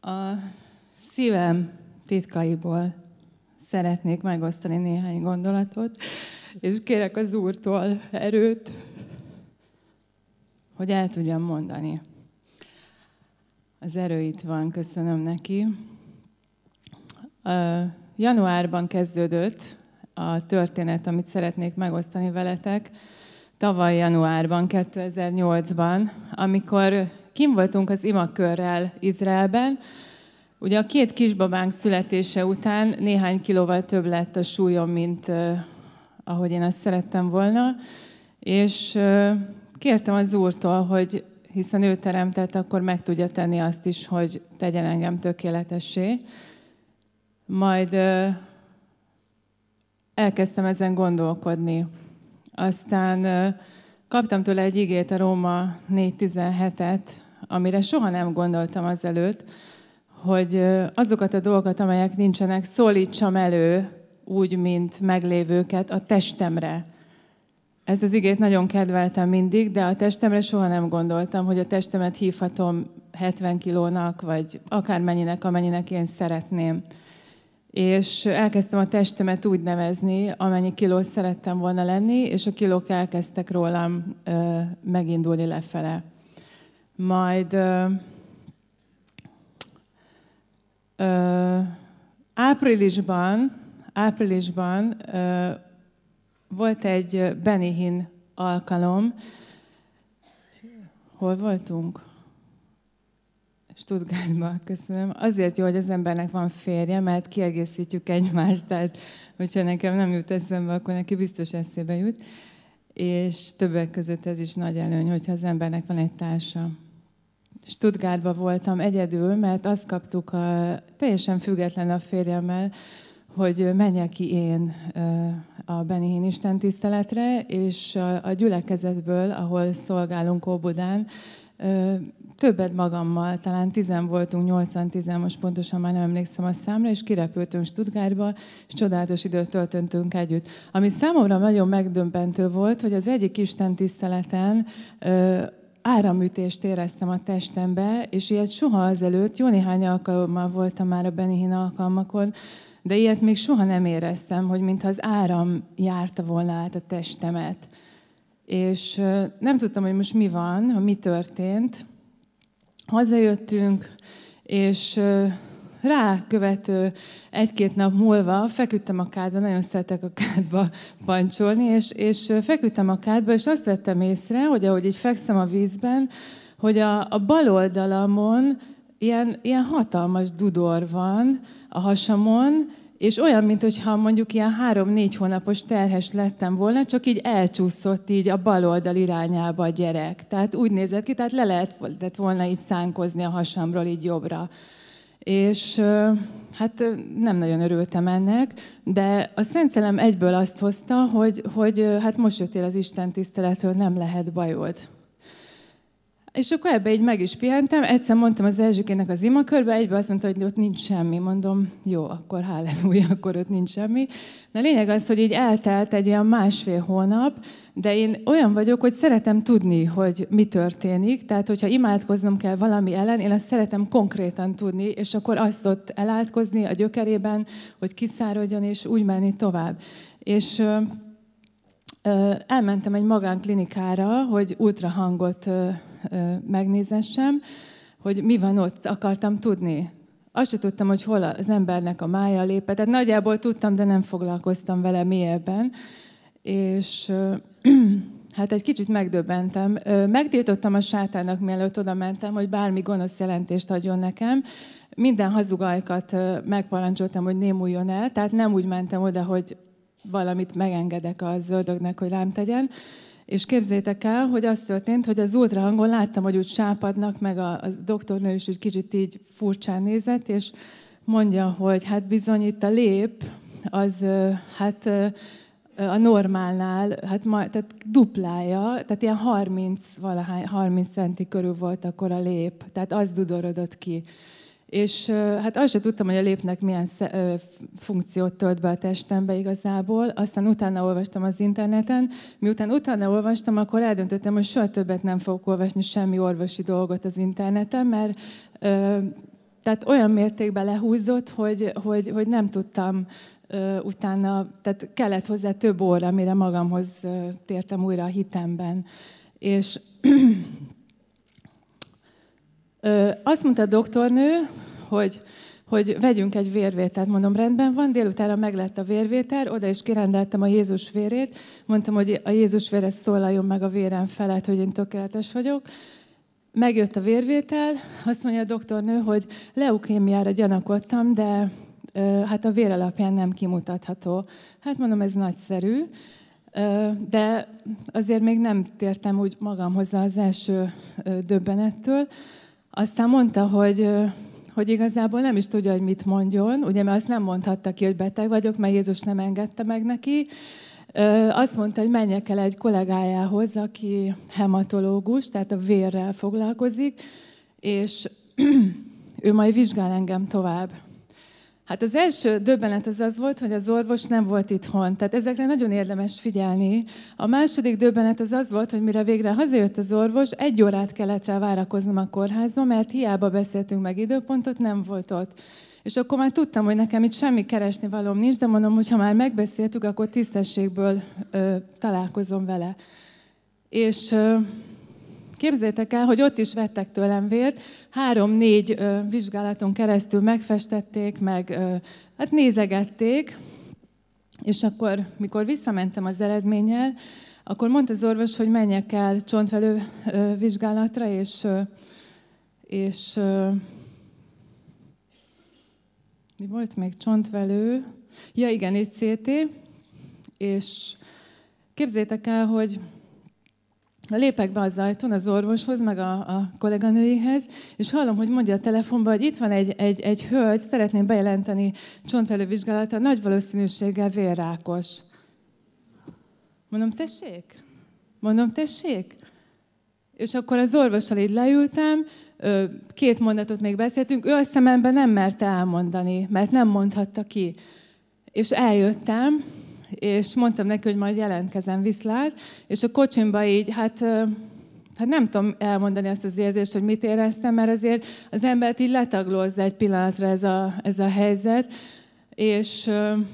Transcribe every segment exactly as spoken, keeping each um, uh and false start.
A szívem titkaiból szeretnék megosztani néhány gondolatot, és kérek az Úrtól erőt, hogy el tudjam mondani. Az erő itt van, köszönöm neki. A januárban kezdődött a történet, amit szeretnék megosztani veletek. Tavaly januárban, kétezer-nyolcban, amikor kim voltunk az imakörrel Izraelben, ugye a két kisbabánk születése után néhány kilóval több lett a súlyom, mint uh, ahogy én azt szerettem volna, és uh, kértem az Úrtól, hogy hiszen ő teremtett, akkor meg tudja tenni azt is, hogy tegyen engem tökéletessé. Majd uh, elkezdtem ezen gondolkodni. Aztán uh, kaptam tőle egy igét, a Róma négy tizenhetet, amire soha nem gondoltam azelőtt, hogy azokat a dolgokat, amelyek nincsenek, szólítsam elő úgy, mint meglévőket a testemre. Ezt az igét nagyon kedveltem mindig, de a testemre soha nem gondoltam, hogy a testemet hívhatom hetven kilónak, vagy akármennyinek, amennyinek én szeretném. És elkezdtem a testemet úgy nevezni, amennyi kilós szerettem volna lenni, és a kilók elkezdtek rólam ö, megindulni lefele. Majd ö, ö, áprilisban, áprilisban ö, volt egy Benny Hinn alkalom. Hol voltunk? Stuttgartban, köszönöm. Azért jó, hogy az embernek van férje, mert kiegészítjük egymást, tehát hogyha nekem nem jut eszembe, akkor neki biztos eszébe jut. És többek között ez is nagy előny, hogyha az embernek van egy társa. Stuttgartban voltam egyedül, mert azt kaptuk a, teljesen független a férjemmel, hogy menjek ki én a Benny Hinn istentiszteletre, és a, a gyülekezetből, ahol szolgálunk Óbudán, többet magammal, talán tizen voltunk, nyolcan, tizen, most pontosan már nem emlékszem a számra, és kirepültünk Stuttgartba, és csodálatos időt töltöttünk együtt. Ami számomra nagyon megdöbbentő volt, hogy az egyik istentiszteleten ö, áramütést éreztem a testembe, és ilyet soha azelőtt, jó néhány alkalommal voltam már a Benny Hinn alkalmakon, de ilyet még soha nem éreztem, hogy mintha az áram járta volna át a testemet. És nem tudtam, hogy most mi van, mi történt. Hazajöttünk, és rákövető egy-két nap múlva feküdtem a kádba, nagyon szeretek a kádba pancsolni, és, és feküdtem a kádba, és azt vettem észre, hogy ahogy így fekszem a vízben, hogy a, a bal oldalamon ilyen, ilyen hatalmas dudor van a hasamon, és olyan, mintha mondjuk ilyen három-négy hónapos terhes lettem volna, csak így elcsúszott így a bal oldal irányába a gyerek. Tehát úgy nézett ki, tehát le lehetett volna így szánkozni a hasamról így jobbra. És hát nem nagyon örültem ennek, de a Szent Szellem egyből azt hozta, hogy, hogy hát most jöttél az Isten tiszteletről, nem lehet bajod. És akkor ebbe így meg is pihentem. Egyszer mondtam az Erzsikének az imakörbe, egyben azt mondta, hogy ott nincs semmi. Mondom, jó, akkor halleluja, akkor ott nincs semmi. De a lényeg az, hogy így eltelt egy olyan másfél hónap, de én olyan vagyok, hogy szeretem tudni, hogy mi történik. Tehát, hogyha imádkoznom kell valami ellen, én azt szeretem konkrétan tudni, és akkor azt ott elátkozni a gyökerében, hogy kiszáradjon, és úgy menni tovább. És ö, ö, elmentem egy magánklinikára, hogy ultrahangot ö, megnézessem, hogy mi van ott, akartam tudni. Azt sem tudtam, hogy hol az embernek a mája lépett. Tehát nagyjából tudtam, de nem foglalkoztam vele mélyebben. És hát egy kicsit megdöbbentem. Megtiltottam a sátánnak, mielőtt oda mentem, hogy bármi gonosz jelentést adjon nekem. Minden hazugajkat megparancsoltam, hogy némuljon el. Tehát nem úgy mentem oda, hogy valamit megengedek a zöldögnek, hogy rám tegyen. És képzeljétek el, hogy az történt, hogy az ultrahangon láttam, hogy úgy sápadnak, meg a, a doktornő is úgy kicsit így furcsán nézett, és mondja, hogy hát bizony itt a lép, az hát a normálnál, hát ma, tehát duplája, tehát ilyen harminc, valahány, harminc centi körül volt akkor a lép, tehát az dudorodott ki. És hát azt sem tudtam, hogy a lépnek milyen funkciót tölt be a testembe igazából. Aztán utána olvastam az interneten. Miután utána olvastam, akkor eldöntöttem, hogy soha többet nem fogok olvasni semmi orvosi dolgot az interneten, mert tehát olyan mértékben lehúzott, hogy, hogy, hogy nem tudtam uh, utána, tehát kellett hozzá több óra, mire magamhoz uh, tértem újra a hitemben. És uh, azt mondta a doktornő, hogy hogy vegyünk egy vérvételt. Mondom, rendben van, délutánra meg lett a vérvétel, oda is kirendeltem a Jézus vérét, mondtam, hogy a Jézus vére szólaljon meg a vérem felett, hogy én tökéletes vagyok. Megjött a vérvétel, azt mondja a doktornő, hogy leukémiára gyanakodtam, de hát a vér alapján nem kimutatható. Hát mondom, ez nagyszerű, de azért még nem tértem úgy magamhoz az első döbbenettől. Aztán mondta, hogy hogy igazából nem is tudja, hogy mit mondjon, ugye, mert azt nem mondhatta ki, hogy beteg vagyok, mert Jézus nem engedte meg neki. Azt mondta, hogy menjek el egy kollégájához, aki hematológus, tehát a vérrel foglalkozik, és ő majd vizsgál engem tovább. Hát az első döbbenet az az volt, hogy az orvos nem volt itthon. Tehát ezekre nagyon érdemes figyelni. A második döbbenet az az volt, hogy mire végre hazajött az orvos, egy órát kellett rá várakoznom a kórházba, mert hiába beszéltünk meg időpontot, nem volt ott. És akkor már tudtam, hogy nekem itt semmi keresni valóm nincs, de mondom, hogy ha már megbeszéltük, akkor tisztességből ö, találkozom vele. És... Ö, Képzeljétek el, hogy ott is vettek tőlem vért, három-négy ö, vizsgálaton keresztül megfestették, meg ö, hát nézegették, és akkor, mikor visszamentem az eredménnyel, akkor mondta az orvos, hogy menjek el csontvelő ö, vizsgálatra, és, ö, és ö, mi volt még? Csontvelő, ja igen, és cé té, és képzeljétek el, hogy lépek be az ajtón az orvoshoz, meg a, a kolléganőihez, és hallom, hogy mondja a telefonban, hogy itt van egy, egy, egy hölgy, szeretném bejelenteni csontvelővizsgálatra, nagy valószínűséggel vérrákos. Mondom, tessék? Mondom, tessék? És akkor az orvossal így leültem, két mondatot még beszéltünk, ő a szememben nem merte elmondani, mert nem mondhatta ki. És eljöttem, és mondtam neki, hogy majd jelentkezem, viszlát, és a kocsimba így, hát, hát nem tudom elmondani azt az érzést, hogy mit éreztem, mert azért az embert így letaglózza egy pillanatra ez a, ez a helyzet, és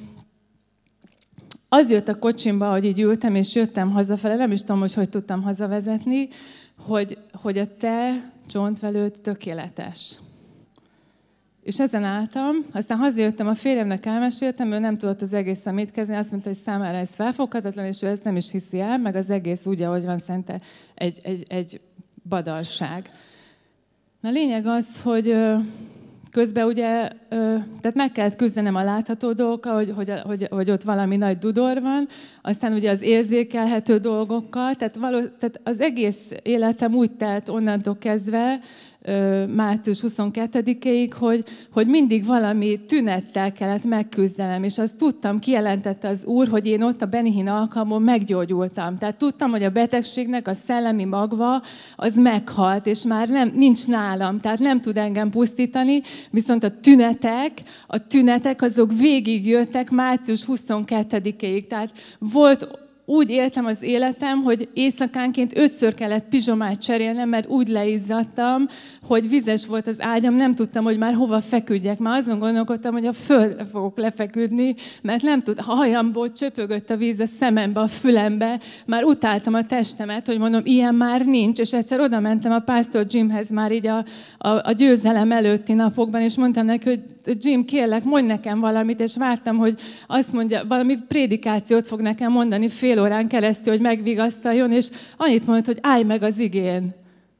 az jött a kocsimba, hogy így ültem, és jöttem hazafele, nem is tudom, hogy hogy tudtam hazavezetni, hogy, hogy a te csontvelőd tökéletes. És ezen álltam, aztán hazajöttem, a férjemnek elmeséltem, ő nem tudott az egészen mit kezdeni, azt mondta, hogy számára ez felfoghatatlan, és ő ezt nem is hiszi el, meg az egész úgy, ahogy van, szinte egy, egy, egy badalság. Na, a lényeg az, hogy közben ugye, tehát meg kellett küzdenem a látható dolgokkal, hogy, hogy, hogy, hogy ott valami nagy dudor van, aztán ugye az érzékelhető dolgokkal, tehát, való, tehát az egész életem úgy telt onnantól kezdve, március huszonkettedikéig, hogy, hogy mindig valami tünettel kellett megküzdenem, és azt tudtam, kijelentette az Úr, hogy én ott a Benihin alkalmon meggyógyultam. Tehát tudtam, hogy a betegségnek a szellemi magva az meghalt, és már nem, nincs nálam, tehát nem tud engem pusztítani, viszont a tünetek, a tünetek azok végigjöttek március huszonkettedikéig. Tehát volt úgy éltem az életem, hogy éjszakánként ötször kellett pizsomát cserélnem, mert úgy leizzadtam, hogy vizes volt az ágyam, nem tudtam, hogy már hova feküdjek. Már azon gondolkodtam, hogy a földre fogok lefeküdni, mert nem tud, a hajamból csöpögött a víz a szemembe, a fülembe, már utáltam a testemet, hogy mondom, ilyen már nincs, és egyszer oda mentem a pásztor Jimhez már így a, a, a győzelem előtti napokban, és mondtam neki, hogy Jim, kérlek, mondj nekem valamit, és vártam, hogy azt mondja, valami prédikációt fog nekem mondani fél órán keresztül, hogy megvigasztaljon, és annyit mondott, hogy állj meg az igén.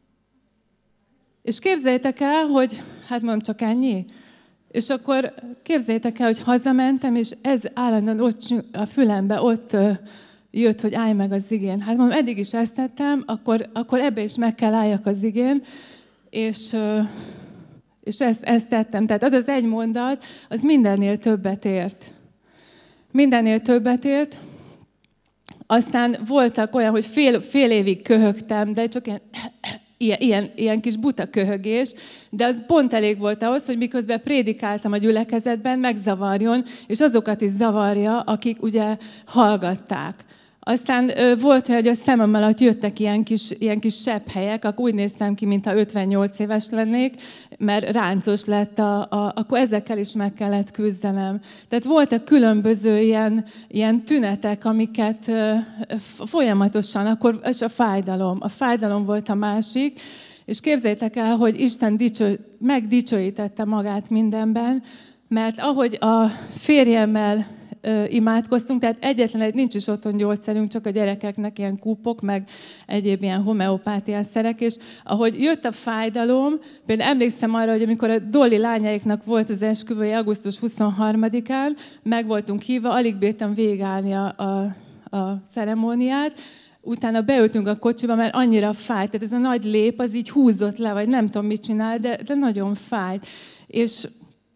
És képzeljétek el, hogy, hát mondom, csak ennyi. És akkor képzeljétek el, hogy hazamentem, és ez állandóan ott a fülembe ott jött, hogy állj meg az igén. Hát mondom, eddig is ezt tettem, akkor, akkor ebbe is meg kell álljak az igén, és... És ezt, ezt tettem. Tehát az az egy mondat, az mindennél többet ért. Mindennél többet ért. Aztán voltak olyan, hogy fél, fél évig köhögtem, de csak ilyen, ilyen, ilyen, ilyen kis buta köhögés, de az pont elég volt ahhoz, hogy miközben prédikáltam a gyülekezetben, megzavarjon, és azokat is zavarja, akik ugye hallgatták. Aztán ö, volt olyan, hogy a szemem alatt jöttek ilyen kis, ilyen kis sebhelyek, akkor úgy néztem ki, mintha ötvennyolc éves lennék, mert ráncos lett, a, a, akkor ezekkel is meg kellett küzdenem. Tehát voltak különböző ilyen, ilyen tünetek, amiket ö, folyamatosan, akkor, és a fájdalom. A fájdalom volt a másik, és képzeljétek el, hogy Isten dicső, megdicsőítette magát mindenben, mert ahogy a férjemmel imádkoztunk, tehát egyetlen egy, nincs is otthon gyógyszerünk, csak a gyerekeknek ilyen kúpok, meg egyéb ilyen homeopátiás szerek, és ahogy jött a fájdalom, például emlékszem arra, hogy amikor a Dolly lányaiknak volt az esküvője augusztus huszonharmadikán, meg voltunk hívva, alig bírtam végigállni a, a, a ceremóniát, utána beültünk a kocsiba, mert annyira fájt, tehát ez a nagy lép, az így húzott le, vagy nem tudom, mit csinál, de, de nagyon fájt. És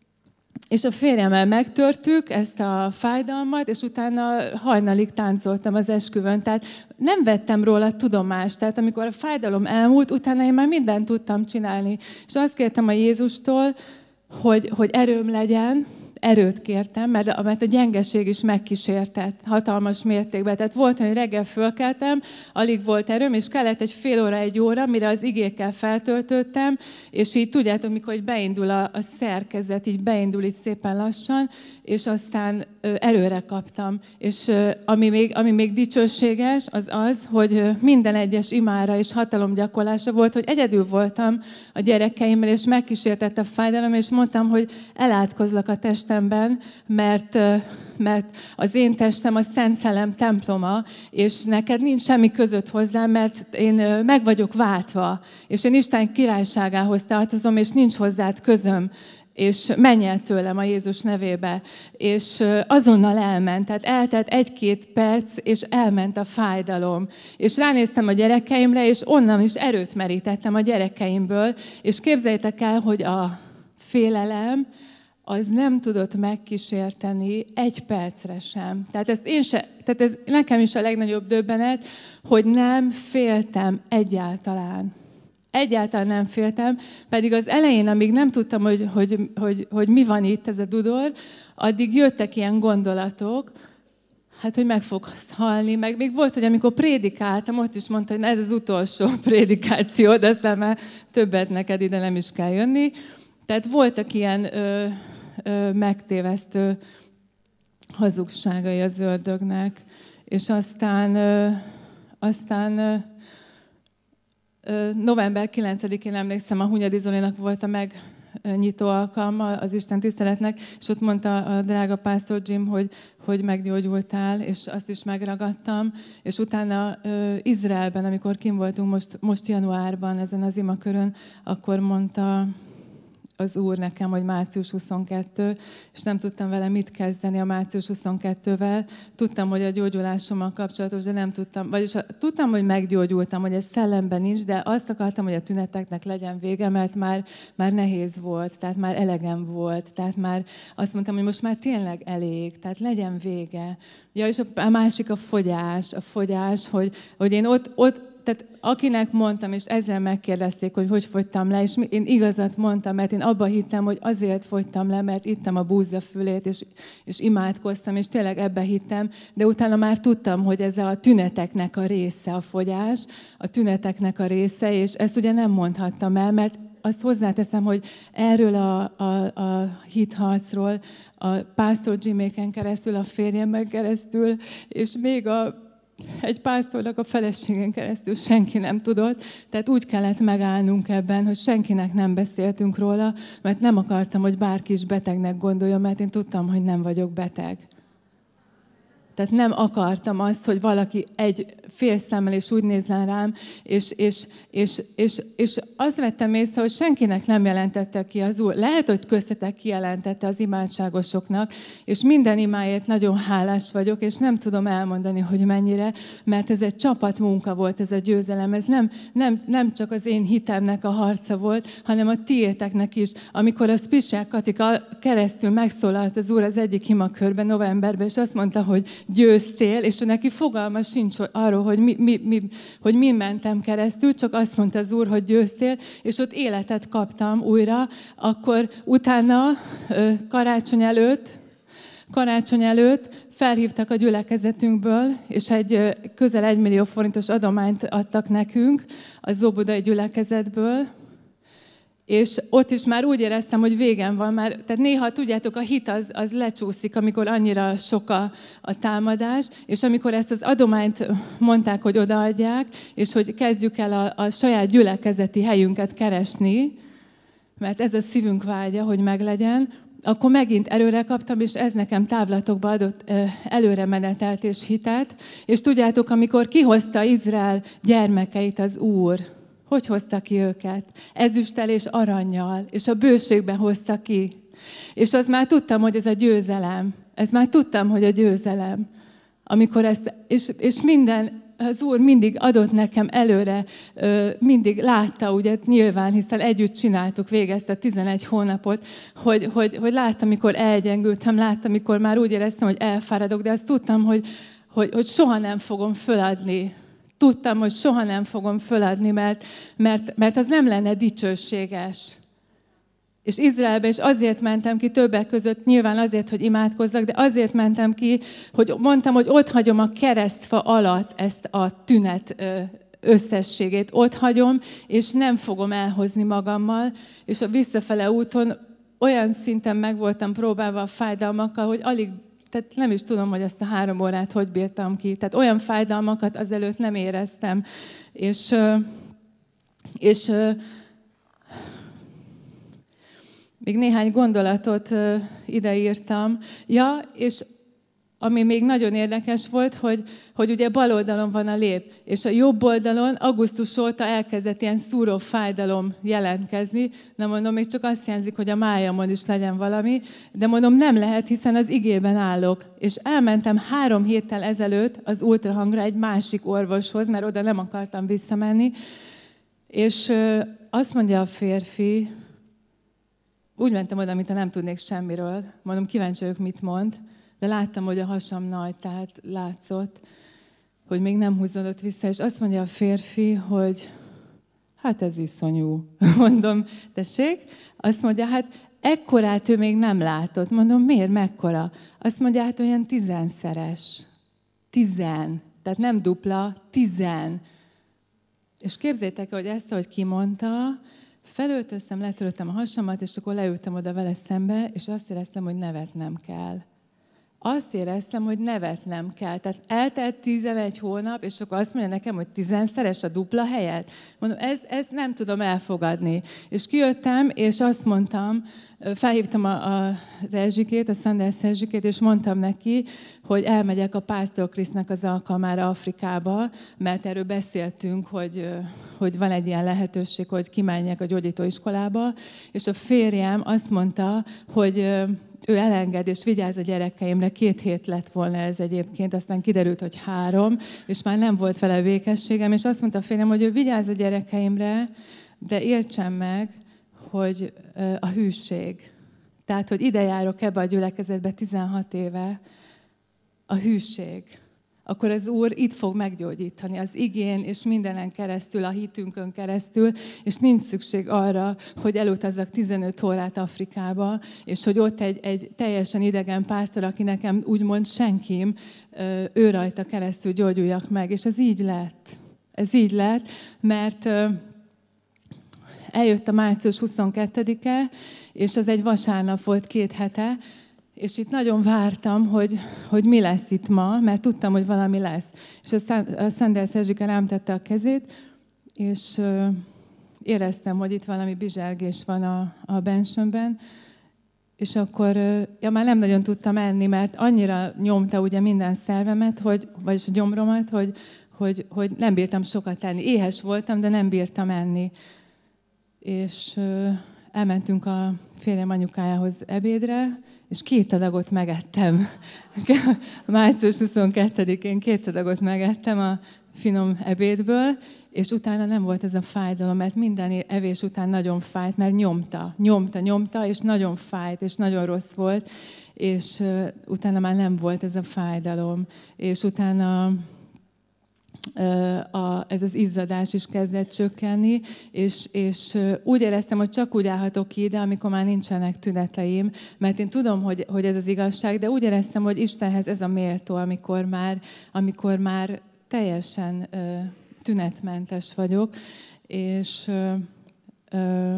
És a férjemmel megtörtük ezt a fájdalmat, és utána hajnalig táncoltam az esküvőn. Tehát nem vettem róla tudomást. Tehát amikor a fájdalom elmúlt, utána én már mindent tudtam csinálni. És azt kértem a Jézustól, hogy, hogy erőm legyen, erőt kértem, mert, mert a gyengeség is megkísértett hatalmas mértékben. Tehát volt, hogy reggel fölkeltem, alig volt erőm, és kellett egy fél óra, egy óra, mire az igékkel feltöltöttem, és így tudjátok, mikor így beindul a, a szerkezet, így beindul így szépen lassan, és aztán ö, erőre kaptam. És ö, ami, még, ami még dicsőséges, az az, hogy ö, minden egyes imára és hatalomgyakorlása volt, hogy egyedül voltam a gyerekeimmel, és megkísértett a fájdalom, és mondtam, hogy elátkozlak a testemben, mert, mert az én testem a Szent Szellem temploma, és neked nincs semmi között hozzám, mert én meg vagyok váltva, és én Isten királyságához tartozom, és nincs hozzád közöm, és menj el tőlem a Jézus nevébe. És azonnal elment, tehát eltelt egy-két perc, és elment a fájdalom. És ránéztem a gyerekeimre, és onnan is erőt merítettem a gyerekeimből, és képzeljétek el, hogy a félelem, az nem tudott megkísérteni egy percre sem. Tehát, ezt én se, tehát ez nekem is a legnagyobb döbbenet, hogy nem féltem egyáltalán. Egyáltalán nem féltem, pedig az elején, amíg nem tudtam, hogy, hogy, hogy, hogy mi van itt, ez a dudor, addig jöttek ilyen gondolatok, hát, hogy meg fogsz halni, meg még volt, hogy amikor prédikáltam, ott is mondta, hogy ez az utolsó prédikáció, de aztán már többet neked ide nem is kell jönni. Tehát voltak ilyen ö, ö, megtévesztő hazugságai az ördögnek, és aztán, ö, aztán ö, ö, november kilencedikén emlékszem, a Hunyadi Zolinak volt a megnyitó alkalma az Isten tiszteletnek, és ott mondta a drága pásztor Jim, hogy, hogy meggyógyultál, és azt is megragadtam, és utána ö, Izraelben, amikor kim voltunk most, most januárban ezen az imakörön, akkor mondta az Úr nekem, hogy március huszonkettő, és nem tudtam vele mit kezdeni a március huszonkettővel. Tudtam, hogy a gyógyulásommal kapcsolatos, de nem tudtam, vagyis a, tudtam, hogy meggyógyultam, hogy ez szellemben nincs, de azt akartam, hogy a tüneteknek legyen vége, mert már, már nehéz volt, tehát már elegem volt, tehát már azt mondtam, hogy most már tényleg elég, tehát legyen vége. Ja, és a, a másik a fogyás, a fogyás, hogy, hogy én ott, ott tehát akinek mondtam, és ezzel megkérdezték, hogy hogy fogytam le, és én igazat mondtam, mert én abba hittem, hogy azért fogytam le, mert ittem a búzafülét, és, és imádkoztam, és tényleg ebbe hittem, de utána már tudtam, hogy ez a tüneteknek a része a fogyás, a tüneteknek a része, és ezt ugye nem mondhattam el, mert azt hozzáteszem, hogy erről a, a, a hitharcról, a pásztor Jiméken keresztül, a férjemben keresztül, és még a egy pásztornak a feleségen keresztül senki nem tudott, tehát úgy kellett megállnunk ebben, hogy senkinek nem beszéltünk róla, mert nem akartam, hogy bárki is betegnek gondolja, mert én tudtam, hogy nem vagyok beteg. Tehát nem akartam azt, hogy valaki egy fél szemmel és úgy nézzen rám, és, és, és, és, és azt vettem észre, hogy senkinek nem jelentette ki az Úr. Lehet, hogy köztetek kijelentette az imádságosoknak, és minden imáért nagyon hálás vagyok, és nem tudom elmondani, hogy mennyire, mert ez egy csapatmunka volt, ez a győzelem. Ez nem, nem, nem csak az én hitemnek a harca volt, hanem a tiéteknek is. Amikor a Spisák Katika keresztül megszólalt az Úr az egyik imakörben novemberben, és azt mondta, hogy győztél, és neki fogalma sincs arról, hogy mi, mi, mi, hogy mi mentem keresztül, csak azt mondta az Úr, hogy győztél, és ott életet kaptam újra, akkor utána karácsony előtt, Karácsony előtt felhívtak a gyülekezetünkből, és egy közel egy millió forintos adományt adtak nekünk a zobodai gyülekezetből, és ott is már úgy éreztem, hogy végem van már. Tehát néha, tudjátok, a hit az, az lecsúszik, amikor annyira sok a, a támadás, és amikor ezt az adományt mondták, hogy odaadják, és hogy kezdjük el a, a saját gyülekezeti helyünket keresni, mert ez a szívünk vágya, hogy meglegyen, akkor megint erőre kaptam, és ez nekem távlatokba adott előre menetelt és hitet. És tudjátok, amikor kihozta Izrael gyermekeit az Úr, hogy hozta ki őket? Ezüsttel és arannyal, és a bőségben hozta ki. És azt már tudtam, hogy ez a győzelem. Ez már tudtam, hogy a győzelem. Amikor ezt, és, és minden, az Úr mindig adott nekem előre, mindig látta, ugye nyilván, hiszen együtt csináltuk végig ezt a tizenegy hónapot, hogy, hogy, hogy láttam, amikor elgyengültem, láttam, amikor már úgy éreztem, hogy elfáradok, de azt tudtam, hogy, hogy, hogy soha nem fogom föladni. Tudtam, hogy soha nem fogom föladni, mert, mert, mert az nem lenne dicsőséges. És Izraelbe is azért mentem ki többek között, nyilván azért, hogy imádkozzak, de azért mentem ki, hogy mondtam, hogy ott hagyom a keresztfa alatt ezt a tünet összességét. Ott hagyom, és nem fogom elhozni magammal. És a visszafele úton olyan szinten meg voltam próbálva a fájdalmakkal, hogy alig, tehát nem is tudom, hogy ezt a három órát hogy bírtam ki. Tehát olyan fájdalmakat azelőtt nem éreztem. És... és még néhány gondolatot ideírtam. Ja, és ami még nagyon érdekes volt, hogy, hogy ugye bal oldalon van a lép, és a jobb oldalon augusztus óta elkezdett ilyen szúró fájdalom jelentkezni. Na mondom, még csak azt jelzik, hogy a májamon is legyen valami, de mondom, nem lehet, hiszen az igében állok. És elmentem három héttel ezelőtt az ultrahangra egy másik orvoshoz, mert oda nem akartam visszamenni, és azt mondja a férfi, úgy mentem oda, mintha nem tudnék semmiről. Mondom, kíváncsi vagyok, mit mond, de láttam, hogy a hasam nagy, tehát látszott, hogy még nem húzódott vissza, és azt mondja a férfi, hogy hát ez iszonyú. Mondom, tessék? Azt mondja, hát ekkorát ő még nem látott. Mondom, miért, mekkora? Azt mondja, hát olyan tizenszeres. Tizen. Tehát nem dupla, tizen. És képzeljétek, hogy ezt, ahogy kimondta, felöltöztem, letöröltem a hasamat, és akkor leültem oda vele szembe, és azt éreztem, hogy nevetnem kell. Azt éreztem, hogy nevetnem kell. Tehát eltelt tizenegy hónap, és akkor azt mondja nekem, hogy tizenszeres a dupla helyet. Mondom, ez, ez nem tudom elfogadni. És kijöttem, és azt mondtam, felhívtam a, a, az Erzsikét, a Sanders Erzsikét, és mondtam neki, hogy elmegyek a Pásztor Krisznek az alkalmára Afrikába, mert erről beszéltünk, hogy, hogy van egy ilyen lehetőség, hogy kimenjek a gyógyítóiskolába, és a férjem azt mondta, hogy ő elenged és vigyáz a gyerekeimre. Két hét lett volna ez egyébként, aztán kiderült, hogy három, és már nem volt vele vékességem, és azt mondta a férjem, hogy ő vigyáz a gyerekeimre, de értsem meg, hogy a hűség. Tehát, hogy ide járok ebbe a gyülekezetbe tizenhat éve, a hűség. Akkor az Úr itt fog meggyógyítani az igén, és mindenen keresztül, a hitünkön keresztül, és nincs szükség arra, hogy elutazzak tizenöt órát Afrikába, és hogy ott egy, egy teljesen idegen pásztor, aki nekem úgymond senkim, ő rajta keresztül gyógyuljak meg. És ez így lett. Ez így lett, mert eljött a március huszonkettedike, és az egy vasárnap volt két hete, és itt nagyon vártam, hogy, hogy mi lesz itt ma, mert tudtam, hogy valami lesz. És aztán a Sanders Erzsike rám tette a kezét, és éreztem, hogy itt valami bizsergés van a, a bensőmben, és akkor ja, már nem nagyon tudtam enni, mert annyira nyomta ugye minden szervemet, hogy, vagyis a gyomromat, hogy, hogy, hogy nem bírtam sokat enni. Éhes voltam, de nem bírtam enni. És elmentünk a férjem anyukájához ebédre, és két adagot megettem. március huszonkettedikén két adagot megettem a finom ebédből, és utána nem volt ez a fájdalom, mert minden evés után nagyon fájt, mert nyomta, nyomta, nyomta, és nagyon fájt, és nagyon rossz volt, és utána már nem volt ez a fájdalom. És utána A, ez az izzadás is kezdett csökkenni, és, és úgy éreztem, hogy csak úgy állhatok ki ide, amikor már nincsenek tüneteim, mert én tudom, hogy, hogy ez az igazság, de úgy éreztem, hogy Istenhez ez a méltó, amikor már, amikor már teljesen ö, tünetmentes vagyok, és, ö, ö,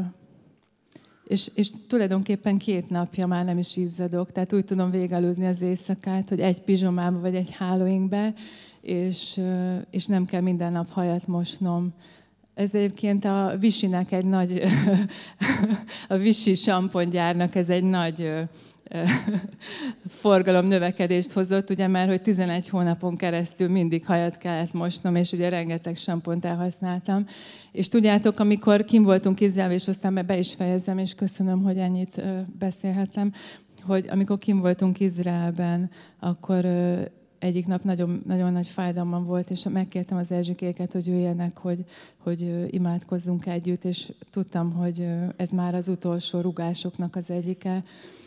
és, és tulajdonképpen két napja már nem is izzadok, tehát úgy tudom végelődni az éjszakát, hogy egy pizsomába vagy egy hálóinkbe, és, és nem kell minden nap hajat mosnom. Ez egyébként a Vichynek egy nagy, a Vichy sampongyárnak ez egy nagy forgalom növekedést hozott, ugye már, hogy tizenegy hónapon keresztül mindig hajat kellett mosnom, és ugye rengeteg sampont elhasználtam. És tudjátok, amikor kim voltunk Izraelben, és aztán be is fejezem, és köszönöm, hogy ennyit beszélhetem, hogy amikor kim voltunk Izraelben, akkor egyik nap nagyon, nagyon nagy fájdalmam volt, és megkértem az Erzsikéket, hogy jöjjenek, hogy, hogy imádkozzunk együtt, és tudtam, hogy ez már az utolsó rugásoknak az egyike.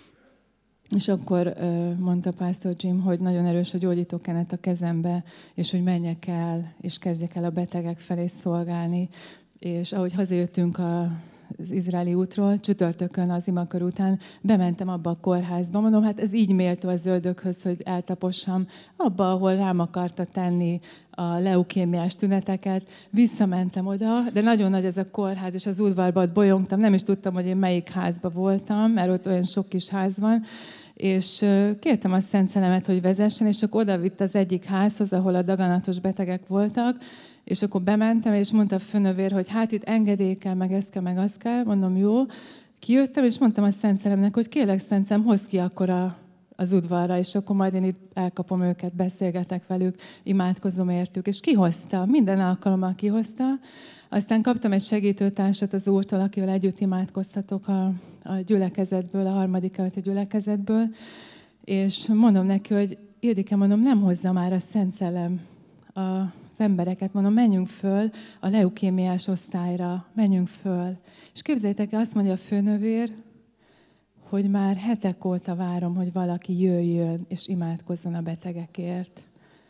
És akkor mondta Pastor Jim, hogy nagyon erős a gyógyítókenet a kezembe, és hogy menjek el, és kezdjek el a betegek felé szolgálni. És ahogy hazajöttünk a az izraeli útról, csütörtökön az imakör után bementem abba a kórházba. Mondom, hát ez így méltó a zöldökhöz, hogy eltapossam abba, ahol rám akarta tenni a leukémiás tüneteket. Visszamentem oda, de nagyon nagy ez a kórház, és az udvarban ott bolyongtam. Nem is tudtam, hogy én melyik házban voltam, mert ott olyan sok kis ház van. És kértem a Szent Szellemet, hogy vezessen, és akkor oda vitt az egyik házhoz, ahol a daganatos betegek voltak, és akkor bementem, és mondta a főnövér, hogy hát itt engedély kell, meg ezt kell, meg azt kell. Mondom, jó. Kijöttem, és mondtam a Szent Szellemnek, hogy kérlek, Szent Szellem, hozz ki akkor a, az udvarra, és akkor majd én itt elkapom őket, beszélgetek velük, imádkozom értük. És kihozta, minden alkalommal kihozta. Aztán kaptam egy segítőtársat az Úrtól, akivel együtt imádkoztatok a, a gyülekezetből, a harmadik a gyülekezetből. És mondom neki, hogy Ildike, mondom, nem hozza már a Szent Szellem a az embereket, mondom, menjünk föl a leukémiás osztályra, menjünk föl. És képzeljétek el, azt mondja a főnövér, hogy már hetek óta várom, hogy valaki jöjjön és imádkozzon a betegekért.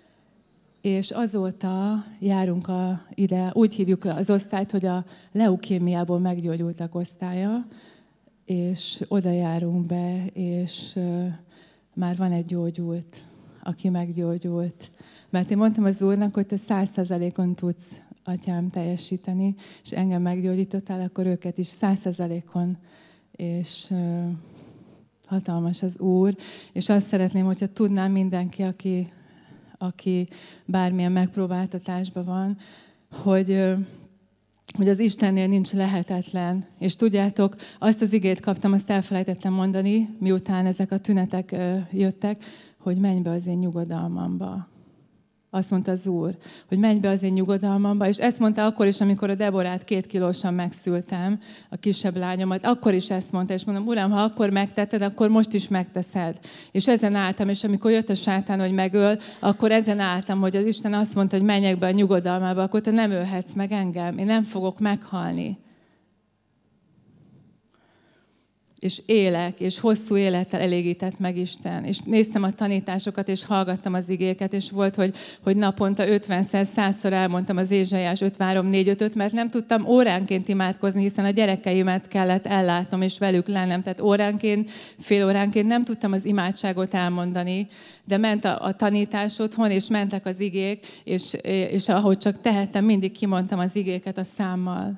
És azóta járunk a, ide, úgy hívjuk az osztályt, hogy a leukémiából meggyógyultak osztálya, és oda járunk be, és uh, már van egy gyógyult, aki meggyógyult. Mert én mondtam az Úrnak, hogy te száz százalékon tudsz, Atyám, teljesíteni, és engem meggyógyítottál, akkor őket is száz százalékon, és uh, hatalmas az Úr. És azt szeretném, hogyha tudnám mindenki, aki, aki bármilyen megpróbáltatásban van, hogy, uh, hogy az Istennél nincs lehetetlen. És tudjátok, azt az igét kaptam, azt elfelejtettem mondani, miután ezek a tünetek uh, jöttek, hogy menj be az én nyugodalmamba. Azt mondta az Úr, hogy menj be az én nyugodalmamba, és ezt mondta akkor is, amikor a Deborát két kilósan megszültem, a kisebb lányomat, akkor is ezt mondta, és mondom, Uram, ha akkor megtetted, akkor most is megteszed. És ezen álltam, és amikor jött a sátán, hogy megöl, akkor ezen álltam, hogy az Isten azt mondta, hogy menjek be a nyugodalmába, akkor te nem ölhetsz meg engem, én nem fogok meghalni. És élek, és hosszú élettel elégített meg Isten. És néztem a tanításokat, és hallgattam az igéket, és volt, hogy, hogy naponta ötvenszer, százszor elmondtam az Ézsaiás ötvenhárom négy ötöt, mert nem tudtam óránként imádkozni, hiszen a gyerekeimet kellett ellátnom, és velük lennem. Tehát óránként, fél óránként nem tudtam az imádságot elmondani, de ment a, a tanítás otthon, és mentek az igék, és, és ahogy csak tehettem, mindig kimondtam az igéket a számmal.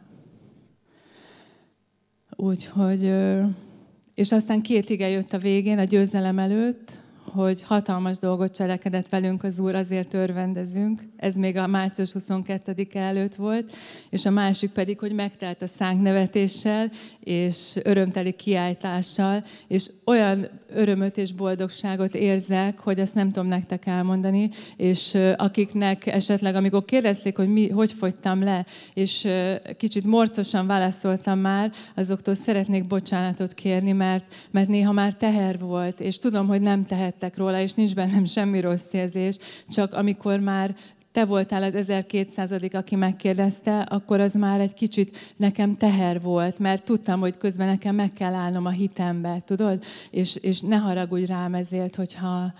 Úgyhogy... És aztán két ige jött a végén, a győzelem előtt, hogy hatalmas dolgot cselekedett velünk az Úr, azért örvendezünk. Ez még a március huszonkettedike előtt volt. És a másik pedig, hogy megtelt a szánk nevetéssel, és örömteli kiáltással, és olyan örömöt és boldogságot érzek, hogy azt nem tudom nektek elmondani, és akiknek esetleg, amikor kérdezték, hogy mi, hogy fogytam le, és kicsit morcosan válaszoltam már, azoktól szeretnék bocsánatot kérni, mert, mert néha már teher volt, és tudom, hogy nem tehettek róla, és nincs bennem semmi rossz érzés, csak amikor már te voltál az ezerkétszázadik, aki megkérdezte, akkor az már egy kicsit nekem teher volt, mert tudtam, hogy közben nekem meg kell állnom a hitembe, tudod? És, és ne haragudj rám ezért, hogyha,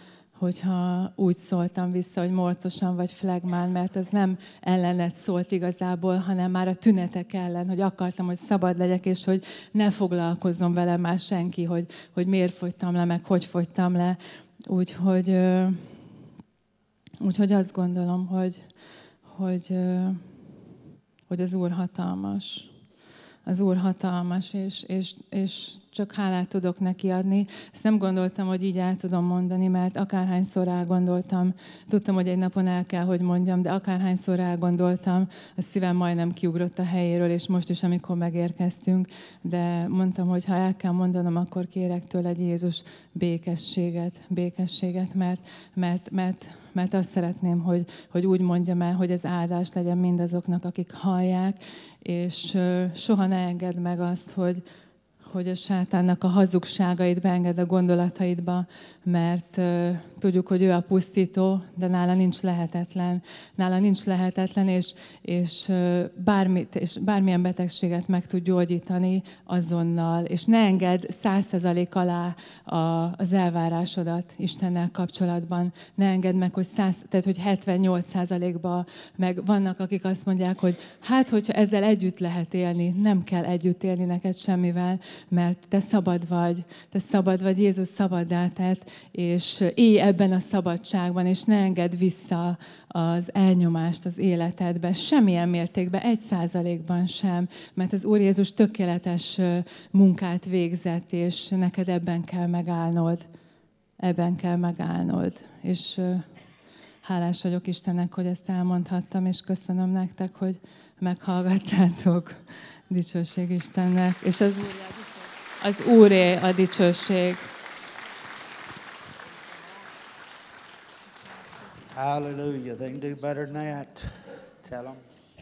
hogyha úgy szóltam vissza, hogy morcosan vagy flegmán, mert ez nem ellened szólt igazából, hanem már a tünetek ellen, hogy akartam, hogy szabad legyek, és hogy ne foglalkozzon velem már senki, hogy, hogy miért fogytam le, meg hogy fogytam le. Úgyhogy, úgyhogy azt gondolom, hogy, hogy, hogy az Úr hatalmas. Az Úr hatalmas, és, és, és csak hálát tudok neki adni. Ezt nem gondoltam, hogy így el tudom mondani, mert akárhányszor elgondoltam, tudtam, hogy egy napon el kell, hogy mondjam, de akárhányszor elgondoltam, a szívem majdnem kiugrott a helyéről, és most is, amikor megérkeztünk, de mondtam, hogy ha el kell mondanom, akkor kérek tőled, Jézus, békességet, békességet, mert, mert, mert, mert azt szeretném, hogy, hogy úgy mondjam el, hogy ez áldás legyen mindazoknak, akik hallják, és soha ne engedd meg azt, hogy, hogy a sátánnak a hazugságait beenged a gondolataidba, mert uh, tudjuk, hogy ő a pusztító, de nála nincs lehetetlen. Nála nincs lehetetlen, és, és, uh, bármit, és bármilyen betegséget meg tud gyógyítani azonnal. És ne engedd száz százalék alá a, az elvárásodat Istennel kapcsolatban. Ne engedd meg, hogy, száz, tehát, hogy hetvennyolc százalékban, meg vannak, akik azt mondják, hogy hát, hogyha ezzel együtt lehet élni, nem kell együtt élni neked semmivel, mert te szabad vagy, te szabad vagy, Jézus szabaddá tett, és élj ebben a szabadságban, és ne engedd vissza az elnyomást az életedbe, semmilyen mértékben, egy százalékban sem, mert az Úr Jézus tökéletes munkát végzett, és neked ebben kell megállnod, ebben kell megállnod, és hálás vagyok Istennek, hogy ezt elmondhattam, és köszönöm nektek, hogy meghallgattátok. Dicsőség Istennek, és az Úr Az Úré a dicsőség. Hallelujah. They can do better than that. Tell them.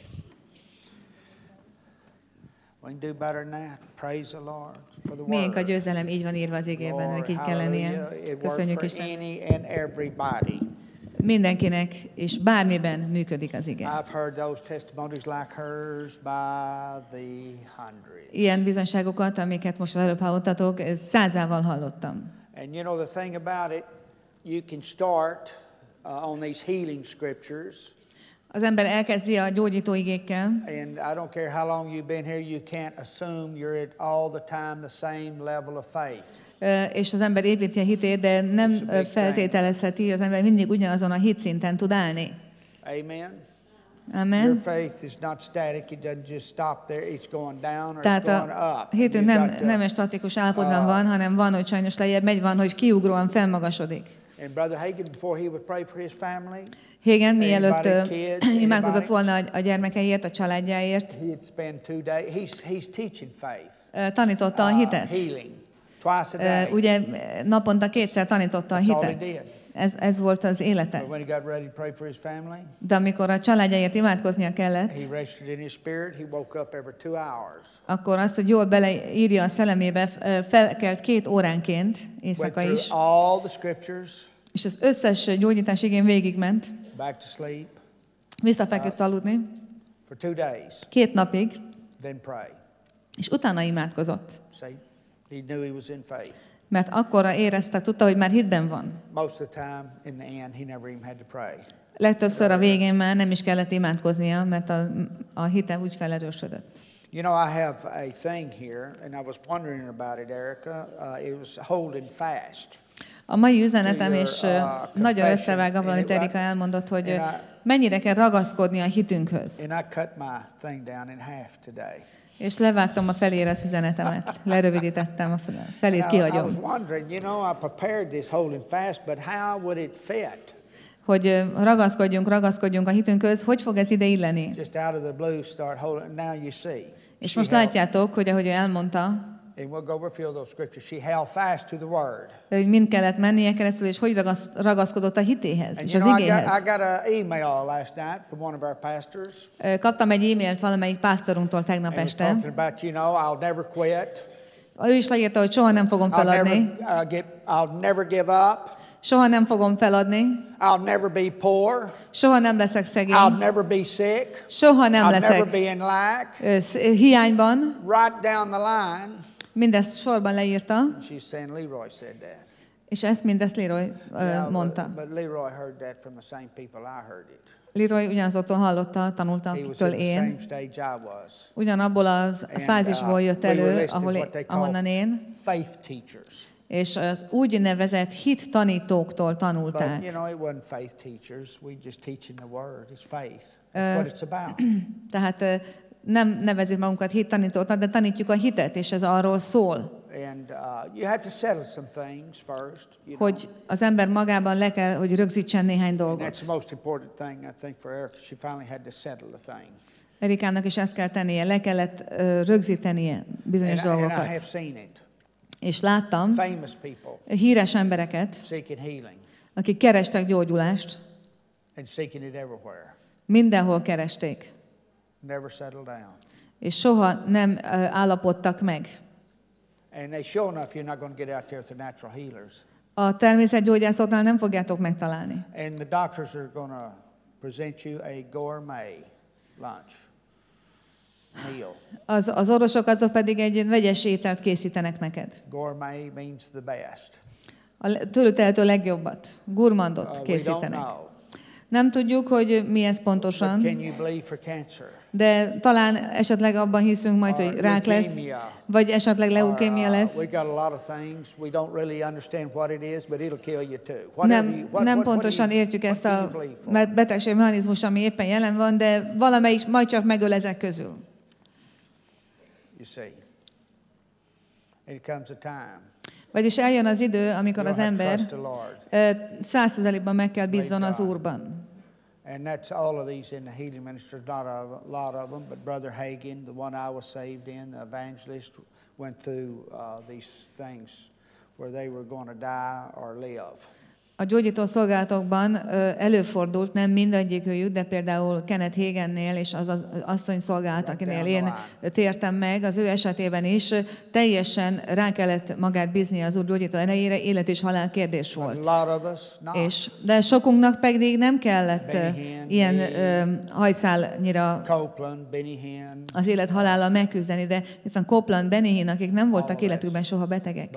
We can do better than that. Praise the Lord for the Miénk a word. győzelem, így van írva az igében, hogy így kell lennie. Köszönjük Isten. Any and everybody. Mindenkinek és bármiben működik az ige. I've heard those testimonies like hers by the hundreds. Ilyen bizonyságokat, amiket most előbb hallottatok, százával hallottam. And you know the thing about it, you can start uh, on these healing scriptures. Az ember elkezdi a gyógyító igékkel. And I don't care how long you've been here, you can't assume you're at all the time the same level of faith. És az ember építi a hitét, de nem feltételezheti, hogy az ember mindig ugyanazon a hitszinten tud állni. Amen. Amen. Your faith is not static, it doesn't just stop there, it's going down or Tehát it's going a up. hitünk nem, nem egy statikus állapotban van, hanem van, hogy sajnos lejjebb megy, van, hogy kiugróan felmagasodik. And Brother Hagin, before he would pray for his family, Hagin, mielőtt Anybody, kids, imádkozott volna a gyermekeiért, a családjáért, he'd spend two days, he's, he's teaching faith, tanította a uh, hitet. healing, twice a day. Ugye naponta kétszer tanította a That's all he hitet. did. Ez, ez volt az élete. But when he got ready to pray for his family, De amikor a családjáért imádkoznia kellett, he registered in his spirit, he woke up every two hours. akkor azt, hogy jól beleírja a szellemébe, felkelt két óránként, éjszaka Went is, through all the scriptures, és az összes gyógyítás igén végigment, back to sleep visszafeküdt aludni, for two days, két napig, then pray. és utána imádkozott. See, he knew he was in faith. Mert akkorra érezte, tudta, hogy már hitben van. Most of the time, in the end, he never even had to pray. Legtöbbször a végén már nem is kellett imádkoznia, mert a, a hite úgy felerősödött. You know, I have a thing here, and I was wondering about it, Erica. Uh, it was holding fast. A mai üzenetem, és uh, nagyon összevág abban, amit Erika elmondott, hogy uh, mennyire kell ragaszkodni a hitünkhöz. And I cut my thing down in half today. És levágtam a felére az üzenetemet, lerövidítettem, a felét kihagyom. I was wondering, you know, I prepared this holding fast, but how would it fit? Hogy ragaszkodjunk, ragaszkodjunk a hitünkhöz, hogy fog ez ide illeni? Just out of the blue start holding. Now you see. És most látjátok, hogy ahogy ő elmondta, and we'll go over a few of those scriptures. She held fast to the word. Hogy mind kellett mennie keresztül, és hogy ragasz, ragaszkodott a hitéhez, And és you az know, I igéhez. got, I got an email last night from one of our pastors. Kaptam egy e-mailt valamelyik pásztorunktól tegnap And este. talking about, you know, I'll never quit. Ő is leírta, hogy soha nem fogom I'll feladni. never, uh, get, I'll never give up. Soha nem fogom feladni. I'll never be poor. Soha nem leszek szegény. I'll never be sick. Soha nem I'll never leszek be in lack. ö, hiányban. Right down the line. Mindezt sorban leírta. She's saying Leroy said that. És ezt mindezt Leroy uh, mondta. But, but Leroy heard that from the same people I heard it. Leroy ugyanazoktól hallotta, tanulta, akiktől én. Ugyanabból az a fázisból jött elő, ahol, ahonnan én. És az úgynevezett hit tanítóktól tanulták. Tehát nem nevezzük magunkat hit tanítóknak, de tanítjuk a hitet, és ez arról szól. And uh, you have to settle some things first, you hogy know. Az ember magában le kell, hogy rögzítsen néhány dolgot. And that's the most important thing, I think, for Erica. She finally had to settle the thing. Erikának is ezt kell tennie, le kellett uh, rögzítenie bizonyos and dolgokat. I, and I have seen it. És láttam famous people híres embereket, seeking healing, akik kerestek gyógyulást, and seeking it everywhere. Mindenhol keresték. Never settled down. És soha nem uh, állapodtak meg. And they sure enough you're not going to get out there with the natural healers. A természetgyógyászoknál nem fogjátok megtalálni. And the doctors are going to present you a gourmet lunch meal. Az, az orvosok azok pedig egy vegyes ételt készítenek neked. Gourmet means the best. A tőlük tehető legjobbat, gurmandot uh, készítenek. Nem tudjuk, hogy mi ez pontosan. But can you believe for cancer? De talán esetleg abban hiszünk majd, hogy rák lesz, vagy esetleg leukémia lesz. Nem, nem pontosan értjük ezt a betegség mechanizmust, ami éppen jelen van, de valamelyik majd csak megöl ezek közül. Vagyis eljön az idő, amikor az ember száz százalékban meg kell bízzon az Úrban. And that's all of these in the healing ministers, not a lot of them, but Brother Hagin, the one I was saved in, the evangelist, went through uh, these things where they were going to die or live. A gyógyító szolgálatokban előfordult, nem mindegyikőjük, de például Kenneth Hagennél és az, az asszony szolgálat, akinél én tértem meg, az ő esetében is teljesen rá kellett magát bízni az Úr gyógyító erejére, élet és halál kérdés volt. És, de sokunknak pedig nem kellett ilyen uh, hajszálnyira az élet halállal megküzdeni, de itt van Copeland, Benny Hinn, akik nem voltak életükben soha betegek.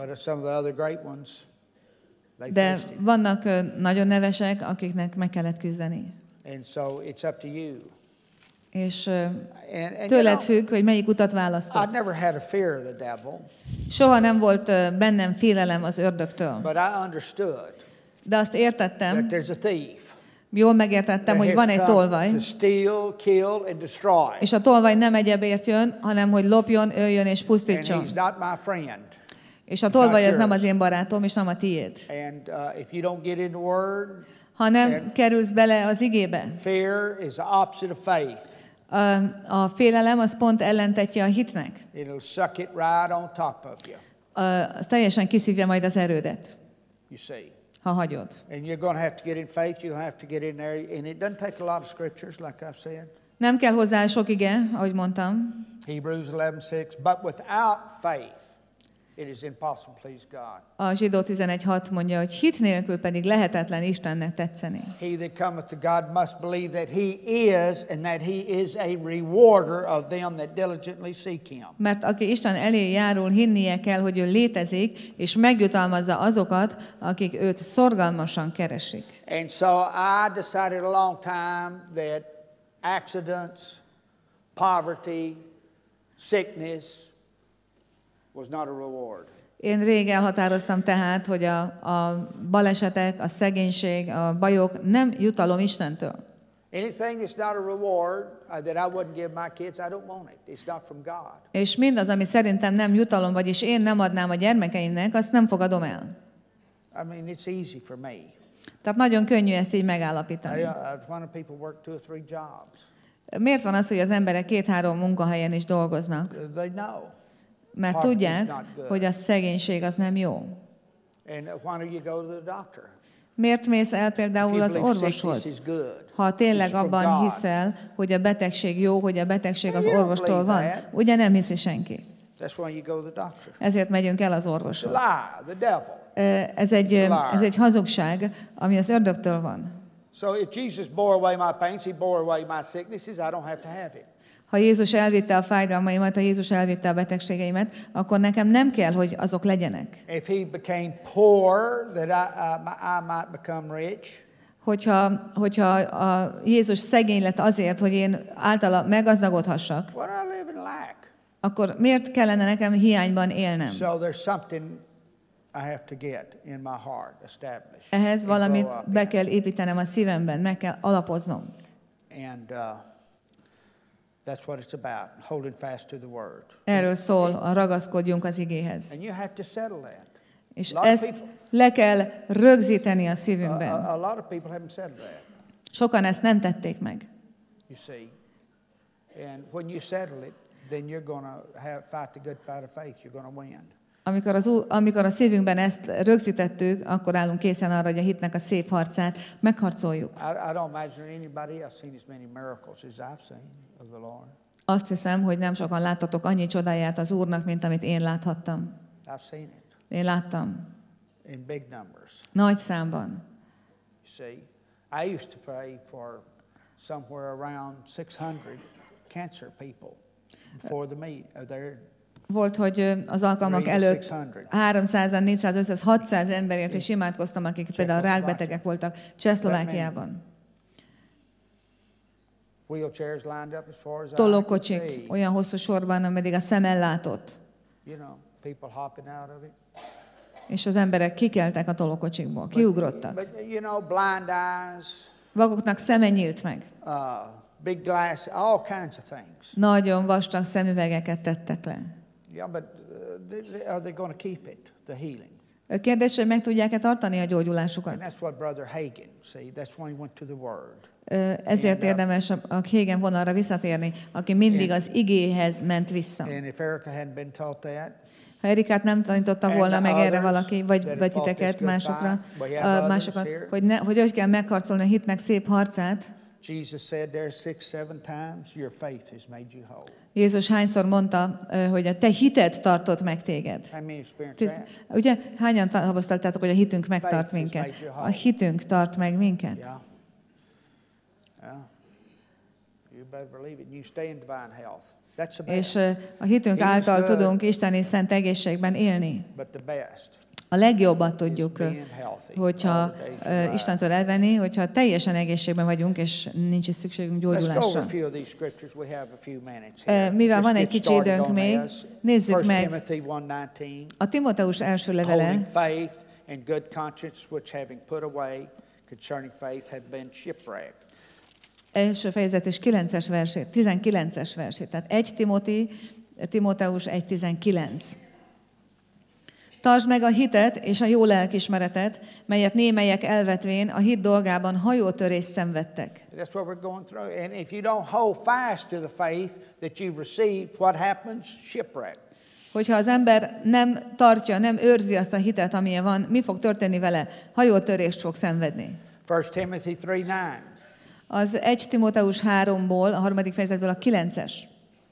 De vannak nagyon nevesek, akiknek meg kellett küzdeni. And so it's up to you. És tőled függ, hogy melyik utat választod. I've never had a fear of the devil. Soha nem volt bennem félelem az ördögtől. But I understood. De azt értettem. That there's a thief. Jól megértettem, hogy van egy tolvaj. To steal, kill and destroy. És a tolvaj nem egyebért jön, hanem hogy lopjon, öljön és pusztítson. And he's not my friend. És a tolvaj ez nem az én barátom, és nem a tiéd. And, uh, if you don't get in the word, ha nem kerülsz bele az igébe, fear is the opposite of faith. A, a félelem az pont ellentetje a hitnek. It'll suck it right on top of you. A, teljesen kiszívja majd az erődet. You see. Ha hagyod. And you're going to have to get in faith, you're going to have to get in there, and it doesn't take a lot of scriptures, like I've said. Nem kell hozzá sok ige, ahogy mondtam. Hebrews eleven six, but without faith it is impossible to please God. A Zsidó tizenegy hat mondja, hogy hit nélkül pedig lehetetlen Istennek tetszeni. He that cometh to God must believe that he is, and that he is a rewarder of them that diligently seek him. Mert aki Isten elé járul, hinnie kell, hogy ő létezik, és megjutalmazza azokat, akik őt szorgalmasan keresik. And so I decided a long time that accidents, poverty, sickness was not a reward. Én rég elhatároztam tehát, hogy a, a balesetek, a szegénység, a bajok nem jutalom Istentől. Anything that's not a reward that I wouldn't give my kids, I don't want it. It's not from God. És mindaz, ami szerintem nem jutalom, vagyis én nem adnám a gyermekeimnek, azt nem fogadom el. I mean, it's easy for me. Tehát nagyon könnyű ezt így megállapítani. I, uh, why do people work two or three jobs? Miért van az, hogy az emberek két-három munkahelyen is dolgoznak? They know. Mert tudják, hogy a szegénység az nem jó. And why do you go to the doctor? Miért mész el például az orvoshoz? Ha tényleg abban hiszel, hogy a betegség jó, hogy a betegség az orvostól van, ugye nem hiszi senki. Ezért megyünk el az orvoshoz. Ez egy, ez egy hazugság, ami az ördögtől van. So if Jesus bore away my pains, he bore away my sicknesses, I don't have to have it. Ha Jézus elvitte a fájdalmaimat, ha Jézus elvitte a betegségeimet, akkor nekem nem kell, hogy azok legyenek. If he became poor, that I, I, I might become rich. Hogyha, hogyha a Jézus szegény lett azért, hogy én általa meggazdagodhassak, What do I live in lack? akkor miért kellene nekem hiányban élnem? So there's something I have to get in my heart established. Ehhez and valamit grow up be in. kell építenem a szívemben, meg kell alapoznom. And uh, that's what it's about, holding fast to the word. Erről szól, a ragaszkodjunk az igéhez. And you have to settle that. És A lot of ezt people- le kell rögzíteni a A, szívünkben. a, a lot of people haven't settled that, Sokan ezt nem tették meg. you see. And when you settle it, then you're going to have fight the good fight of faith. You're going to win. Amikor, az, ú- amikor a szívünkben ezt rögzítettük, akkor állunk készen arra, hogy a hitnek a szép harcát megharcoljuk. I, I don't imagine anybody else seen as many miracles as I've seen of the Lord. Azt hiszem, hogy nem sokan láttatok annyi csodáját az Úrnak, mint amit én láthattam. I've seen it Én láttam. in big numbers. Nagy számban. You see, I used to pray for somewhere around six hundred cancer people before the meet. Uh, there, Volt, hogy ö, az alkalmak three to előtt six hundred. háromszáz, négyszáz, ötszáz, hatszáz emberért is imádkoztam, akik például rákbetegek voltak Csehszlovákiában. Wheelchairs lined up as far as I could Tolókocsik see. olyan hosszú sorban, ameddig a szem ellátott. You know, people hopping out of it. És az emberek kikeltek a tolókocsikból, kiugrottak. But you know, blind eyes, Vakoknak szeme nyílt meg. uh, big glass, all kinds of things. Nagyon vastag szemüvegeket tettek le. Yeah, but uh, they- they- are they going to keep it, the healing? A kérdés, hogy meg tudják-e tartani a And gyógyulásukat. that's what Brother Hagin, see, that's when he went to the Word. Ö, Ezért Igen. érdemes a a Hégen vonalra visszatérni, aki mindig az igéhez ment vissza. And if Erica hadn't been taught that, Ha Erikát nem tanította And volna the meg erre others valaki, vagy, that vagy fought titeket, this good másokra, fight, we have uh, others másokat, here. hogy, ne, hogy hogy kell megharcolni a hitnek szép harcát. Jesus said there six, seven times, your faith has made you whole. Jézus hányszor mondta, ö, hogy a te hited tartott meg téged. How many experience Tiz- that? Ugye hányan tapasztaltátok, hogy a hitünk megtart Faith has minket? made you whole. A hitünk tart meg minket. Yeah. Yeah. You better believe it. You stay in divine health. That's the És best. ö, a hitünk It is által good. tudunk isteni szent egészségben élni. But the best A legjobbat is tudjuk, ö, being healthy. hogyha all the days of ö, life. Istentől elvenni, hogyha teljesen egészségben vagyunk, és nincs is szükségünk Let's go over gyógyulásra. a few of these scriptures. We have a few minutes Ö, here. Mivel Just van egy get kicsi started időnk on még, this. nézzük First meg Timothy one nineteen. a Timóteus első levele, Holding faith and good conscience, which having put away concerning faith have been shipwrecked. első fejezet és kilences versét, tizenkilences versét. Tehát egy Timóti, Timóteus egy tizenkilenc. Tartsd meg a hitet és a jó lelkismeretet, melyet némelyek elvetvén a hit dolgában hajótörést szenvedtek. That's what we're going through. And if you don't hold fast to the faith that you've received, what happens? Shipwreck. Hogyha az ember nem tartja, nem őrzi azt a hitet, amilyen van, mi fog történni vele? Hajótörést fog szenvedni. First Timothy three nine. Az egy Timóteus háromból, a harmadik fejezetből a kilences.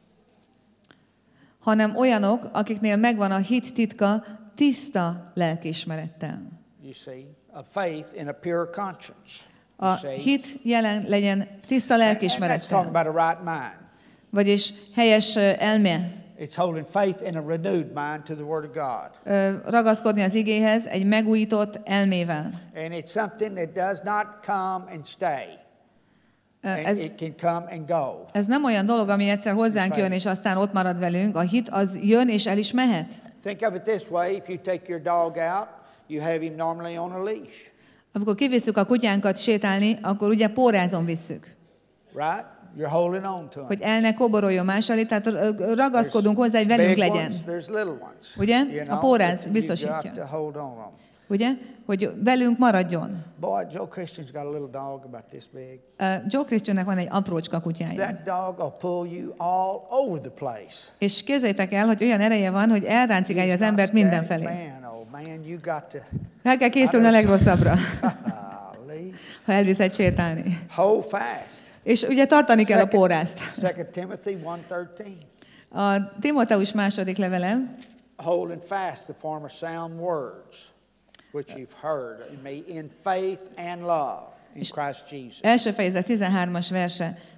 Hanem olyanok, akiknél megvan a hit titka tiszta lelkiismerettel. You see, a faith in a pure conscience. You A see? hit jelen legyen tiszta And that's talking lelkiismerettel, about a right mind. vagyis helyes ö, elme. It's holding faith in a renewed mind to the Word of God. Ö, Ragaszkodni az igéhez egy megújított elmével. And it's something that does not come and stay. Ö, And Ez, it can come and go. ez nem olyan dolog, ami egyszer hozzánk jön, és aztán ott marad velünk. A hit az jön, és el is mehet. Think of it this way. If you take your dog out, you have him normally on a leash. Amikor kivisszük a kutyánkat sétálni, akkor ugye pórázon visszük, Right? You're holding on to him. hogy el ne koboroljon más elé, tehát ö, ragaszkodunk hozzá, hogy velünk Big legyen. ones, there's little ones. Ugye? You A know, póráz but biztosítja. You got to hold on them. Ugye? Hogy velünk maradjon. Boy, Joe Christian's got a little dog about this big. Ö, Joe Christiannek van egy aprócska kutyája. That dog will pull you all over the place. És képzeljétek el, hogy olyan ereje van, hogy elráncigálja az He's embert not mindenfelé. static. Man, oh man, you got to. El kell készülni a legrosszabbra, Golly. ha elviszed sétálni. Hold fast. És ugye tartani kell a Second- pórázt. Second Timothy one thirteen. A Timóteus második levele, Holding fast the former sound words which you've heard in me in faith and love in Christ Jesus. első fejezet tizenhármas verse.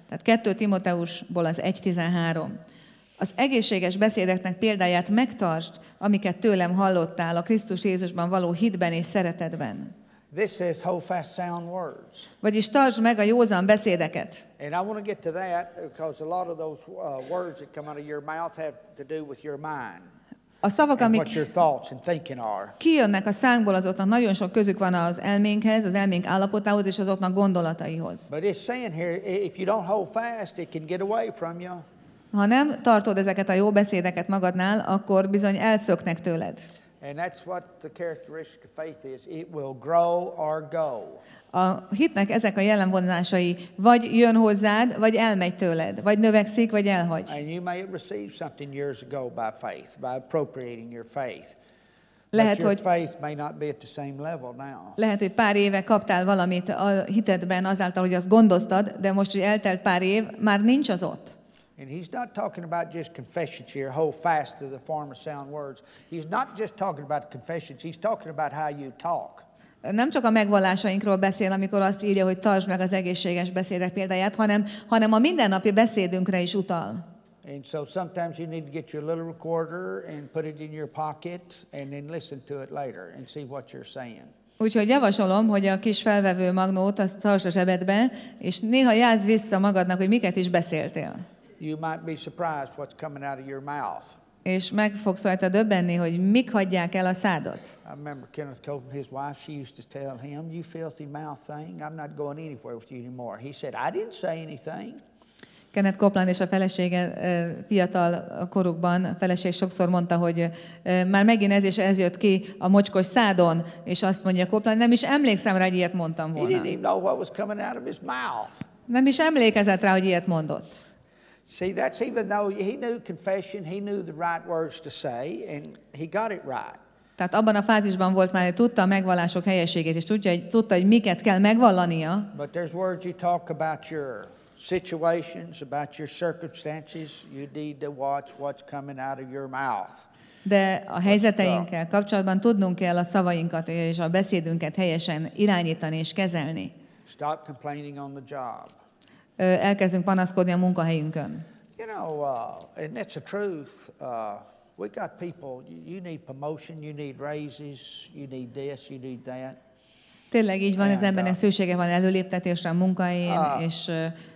Tehát kettő Timóteusból az egy tizenhárom. Az egészséges beszédeknek példáját megtartsd, amiket tőlem hallottál a Krisztus Jézusban való hitben és szeretetben. This says hold fast sound words. Vagyis tartsd meg a józan beszédeket. And I want to get to that because a lot of those uh, words that come out of your mouth have to do with your mind. A szavak, And amik what your thoughts and thinking are. kijönnek a szánkból, azoknak nagyon sok közük van az elménkhez, az elménk állapotához és azoknak gondolataihoz. But it's saying here, if you don't hold fast, it can get away from you. Ha nem tartod ezeket a jó beszédeket magadnál, akkor bizony elszöknek tőled. And that's what the characteristic of faith is. It will grow or go. A hitnek ezek a jellemvonásai, vagy jön hozzád, vagy elmegy tőled, vagy növekszik, vagy elhagy. And you may have received something years ago by faith, by appropriating your faith. Lehet, But your hogy, faith may not be at the same level now. lehet, hogy pár éve kaptál valamit a hitedben azáltal, hogy azt gondoztad, de most, hogy eltelt pár év, már nincs az ott. And he's not talking about just confessions here, hold fast to the form of sound words. He's not just talking about confessions, he's talking about how you talk. Nem csak a megvallásainkról beszél, amikor azt írja, hogy tartsd meg az egészséges beszédek példáját, hanem, hanem a mindennapi beszédünkre is utal. And so sometimes you need to get your little recorder and put it in your pocket and then listen to it later and see what you're saying. Úgyhogy javasolom, hogy a kis felvevő magnót azt tartsd a zsebedbe, és néha jelzd vissza magadnak, hogy miket is beszéltél. You might be surprised what's coming out of your mouth. És meg fogsz rajta döbbenni, hogy mik hagyják el a szádat. I remember Kenneth Copeland, his wife, she used to tell him, you filthy mouth thing, I'm not going anywhere with you anymore. He said, I didn't say anything. Kenneth Copeland és a felesége fiatal korukban, a feleség sokszor mondta, hogy már megint ez és ez jött ki a mocskos szádon, és azt mondja Copeland, nem is emlékszem rá, hogy ilyet mondtam He volna. didn't even know what was coming out of his mouth. Nem is emlékezett rá, hogy ilyet mondott. See, that's even though he knew confession, he knew the right words to say, and he got it right. Tehát abban a fázisban volt már, hogy tudta a megvallások helyességét, és tudja, hogy, tudta, hogy miket kell megvallania. But there's words you talk about your situations, about your circumstances. You need to watch what's coming out of your mouth. De a helyzeteinkkel kapcsolatban tudnunk kell a szavainkat és a beszédünket helyesen irányítani és kezelni. Stop complaining on the job. Elkezdünk panaszkodni a munkahelyünkön. You know, uh, and that's the truth. Uh, we got people, you need promotion, you need raises, you need this, you need that. Tényleg így van, az And, embernek uh, szüksége van előléptetésre a munkahelyén, uh, és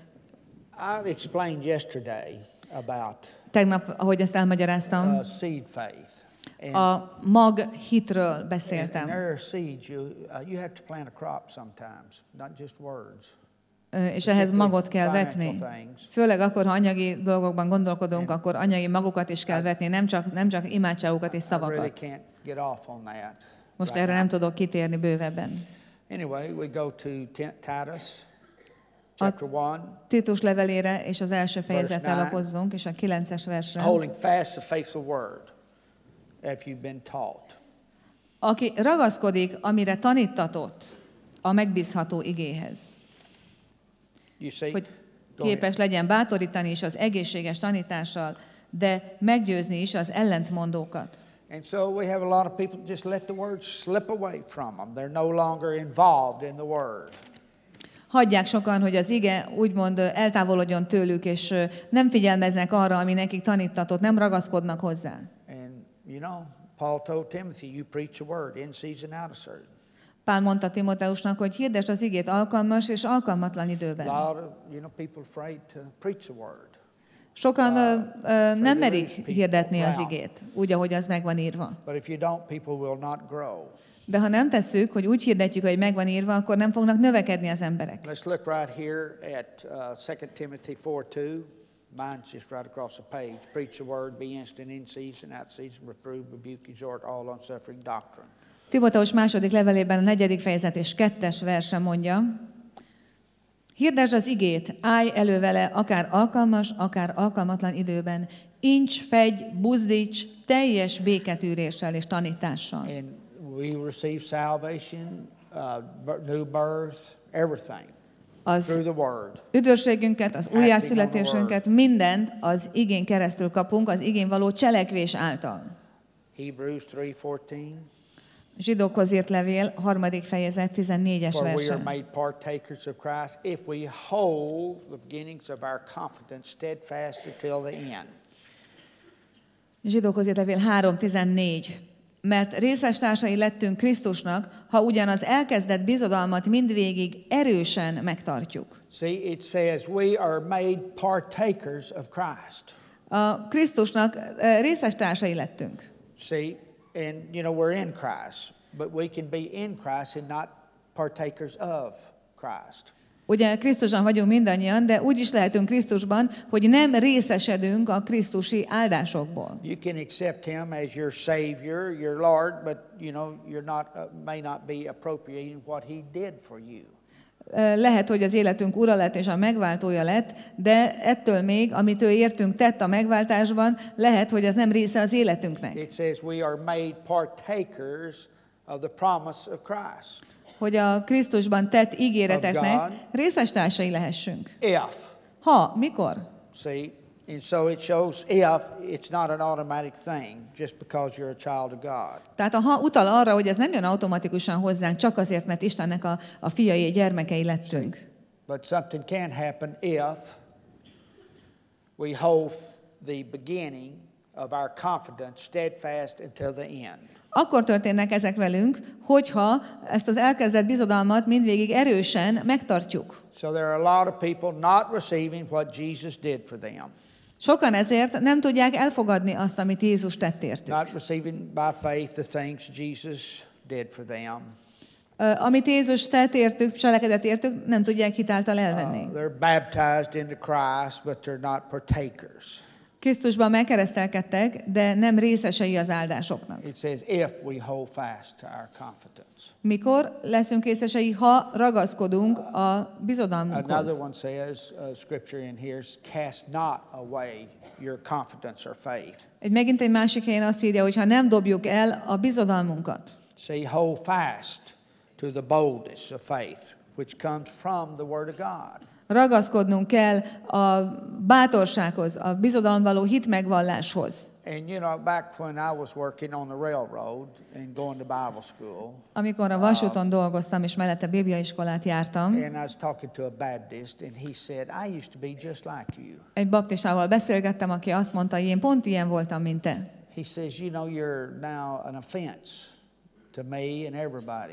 I explained yesterday about tegnap, ahogy ezt elmagyaráztam, uh, seed faith. And, a mag hitről and, and beszéltem. there are seeds. You, uh, you have to plant a crop sometimes, not just words. És ehhez magot kell vetni. Főleg akkor, ha anyagi dolgokban gondolkodunk, akkor anyagi magokat is kell vetni, nem csak, nem csak imádságokat és szavakat. Most erre nem tudok kitérni bővebben. Anyway, we go to Titus, chapter one. Titus levelére és az első fejezettel lapozzunk, és a kilences versre. Holding fast the faithful word, if you've been taught. Aki ragaszkodik, amire tanítatott, a megbízható igéhez. Hogy képes legyen bátorítani is az egészséges tanítással, de meggyőzni is az ellentmondókat. And so we have a lot of people just let the word slip away from them. They're no longer involved in the word. Hagyják sokan, hogy az ige úgymond eltávolodjon tőlük, és nem figyelmeznek arra, ami nekik tanítatott, nem ragaszkodnak hozzá. And you know, Paul told Timothy, you preach a word in season, out of season. Pál mondta Timóteusnak, hogy hirdesd az igét alkalmas és alkalmatlan időben. Sokan ö, ö, nem merik hirdetni az igét, úgy, ahogy az meg van írva. De ha nem tesszük, hogy úgy hirdetjük, hogy meg van írva, akkor nem fognak növekedni az emberek. Let's look right here at uh, Second Timothy four two. Mine's just right across the page. Preach the word, be instant in season, out season, reprove, rebuke, exhort, all unsuffering doctrine. Timóteus második levelében a negyedik fejezet és kettes verse mondja, hirdesd az igét, állj elő vele, akár alkalmas, akár alkalmatlan időben, incs, fegy, buzdíts, teljes béketűréssel és tanítással. And we receive salvation, uh, new birth, everything az through the word. Üdvösségünket, az újjászületésünket, mindent az igén keresztül kapunk, az igén való cselekvés által. Hebrews three fourteen. Zsidókhoz írt levél, harmadik fejezet, tizennégyes For we are verse. made partakers of Christ if we hold the beginnings of our confidence steadfast until the end. Zsidókhoz írt levél három tizennégy. Mert részestársai lettünk Krisztusnak, ha ugyan az elkezdett bizodalmat mindvégig erősen megtartjuk. See, it says we are made partakers of Christ. A Krisztusnak eh, részestársai lettünk. See, and you know we're in Christ, but we can be in Christ and not partakers of Christ. Ugye Krisztusban vagyunk mindannyian, de úgy is lehetünk Krisztusban, hogy nem részesedünk a krisztusi áldásokból. You can accept him as your Savior, your Lord, but you know you're not uh, may not be appropriating what he did for you. Lehet, hogy az életünk ura lett és a megváltója lett, de ettől még, amit ő értünk tett a megváltásban, lehet, hogy ez nem része az életünknek. It says we are made partakers of the promise of Christ. Hogy a Krisztusban tett ígéreteknek részestársai lehessünk. If. Ha, mikor? See, and so it shows if it's not an automatic thing just because you're a child of God. Tehát a ha utal arra, hogy ez nem jön automatikusan hozzánk, csak azért, mert Istennek a, a fiai, gyermekei lettünk. But something can happen if we hold the beginning of our confidence steadfast until the end. Akkor történnek ezek velünk, hogyha ezt az elkezdett bizodalmat mindvégig erősen megtartjuk. So there are a lot of people not receiving what Jesus did for them. Sokan ezért nem tudják elfogadni azt, amit Jézus tett értük. Not receiving by faith the things Jesus did for them. Uh, amit Jézus tett értük, cselekedett értük, nem tudják hitáltal elvenni. Uh, they're baptized into Christ, but they're not partakers. Krisztusban megkeresztelkedtek, de nem részesei az áldásoknak. It says if we hold fast to our confidence. Mikor leszünk részesei, ha ragaszkodunk a Another bizodalmunkhoz. one says, uh, scripture in here, is, cast not away your confidence or faith. Egy megint egy másik helyen azt írja, hogy ha nem dobjuk el a bizodalmunkat. See, hold fast to the boldness of faith, which comes from the Word of God. Ragaszkodnunk kell a bátorsághoz, a bizodalom való hitmegvalláshoz. And you know, back when I was working on the railroad and going to Bible school, Amikor a vasúton dolgoztam, és mellette bibliaiskolát jártam, and I was talking to a Baptist, and he said, I used to be just like you. egy baptistával beszélgettem, aki azt mondta, hogy én pont ilyen voltam, mint te. He says, you know, you're now an offense to me and everybody.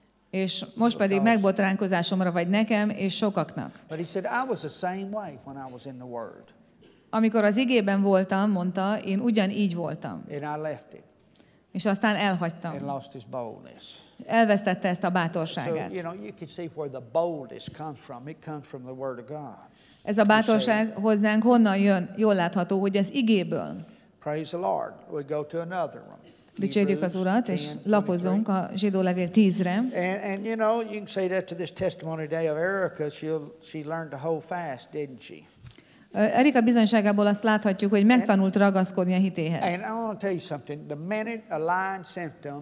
És most pedig megbotránkozásomra vagy nekem és sokaknak. But he said, I was the same way when I was in the Word. Amikor az igében voltam, mondta, én ugyanígy voltam. And I left it És aztán and elhagytam. lost his boldness. Elvesztette ezt a So, bátorságát. you know, you can see where the boldness comes from. It comes from the Word of God. Ez a bátorság hozzánk honnan jön? Jól látható, hogy az igéből. Praise the Lord. We go to another one. Dicsérjük az Urat, és lapozzunk a Zsidó levél tízre. And, and you know, you can say that to this testimony today of Erica. She'll, she learned to hold fast, didn't she? Erika bizonyságából azt láthatjuk, hogy megtanult ragaszkodni a hitéhez. And I want to tell you something. The minute a lying symptom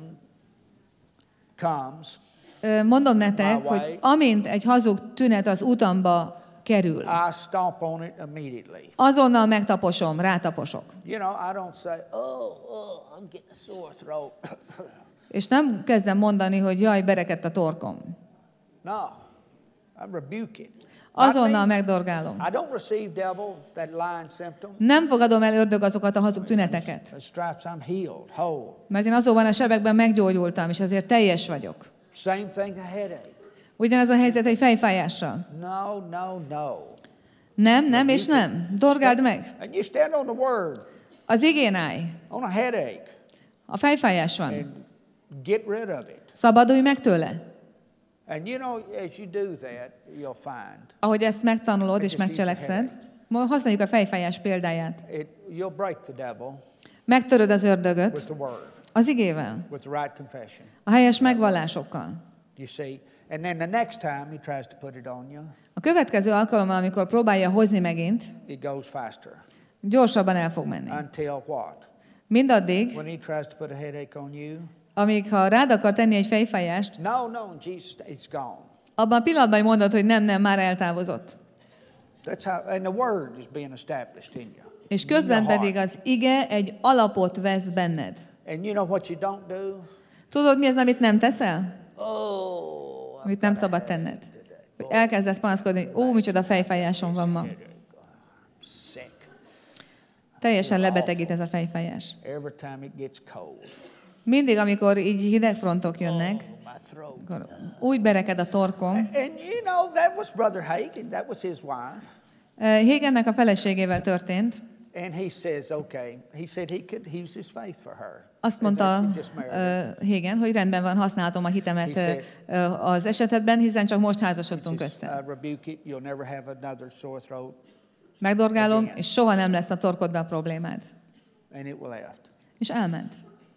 comes, Mondom nektek, hogy amint egy hazug tünet az utamba kerül, I stomp on it immediately. azonnal megtaposom, rátaposok. You know, I don't say, oh, oh, I'm getting a sore throat. És nem kezdem mondani, hogy jaj, berekedt a torkom. No, I rebuke it. Azonnal megdorgálom. I don't receive devil that lying symptom. Nem fogadom el, ördög, azokat a hazug tüneteket. The stripes, I'm healed, whole. Mert én azonban a sebekben meggyógyultam, és ezért teljes vagyok. Same thing, a headache. Ugyanez a helyzet egy fejfájással. No, no, no. Nem, nem és nem. Dorgáld meg. And you stand on the word, Az igén állj. on a headache, A fejfájás van. and get rid of it. Szabadulj meg tőle. And you know, as you do that, you'll find Ahogy ezt megtanulod és megcselekszed, használjuk a fejfájás példáját. it, you'll break the devil Megtöröd az with ördögöt the word, az igével, with the right confession. a helyes megvallásokkal. You see? And then the next time he tries to put it on you, A következő alkalommal, amikor próbálja hozni megint, it goes faster. gyorsabban el fog menni. Until what? Mindaddig, When he tries to put a headache on you, amíg ha rád akar tenni egy fejfájást, no, no, in Jesus, it's gone. abban a pillanatban mondod, hogy nem, nem, már eltávozott. That's how, and the word is being established in you. És in your közben heart. pedig az ige egy alapot vesz benned. And you know what you don't do? Tudod, mi az, amit nem teszel? Oh, Amit nem szabad tenned. Hogy elkezdesz panaszkodni, hogy ó, micsoda fejfájásom van ma. sick. Teljesen lebetegít ez a fejfájás. Every time it gets cold. Mindig, amikor így hidegfrontok jönnek, Oh, my throat. akkor úgy bereked a torkom. And you know, that was Brother Hagin. That was his wife. Hagennek a feleségével történt. And he says, okay. He said he could use his faith for her. Azt mondta uh, Hagen, hogy rendben van, használhatom a hitemet uh, az esetedben, hiszen csak most házasodtunk össze. Megdorgálom, és soha nem lesz a torkoddal problémád. And it left. És elment.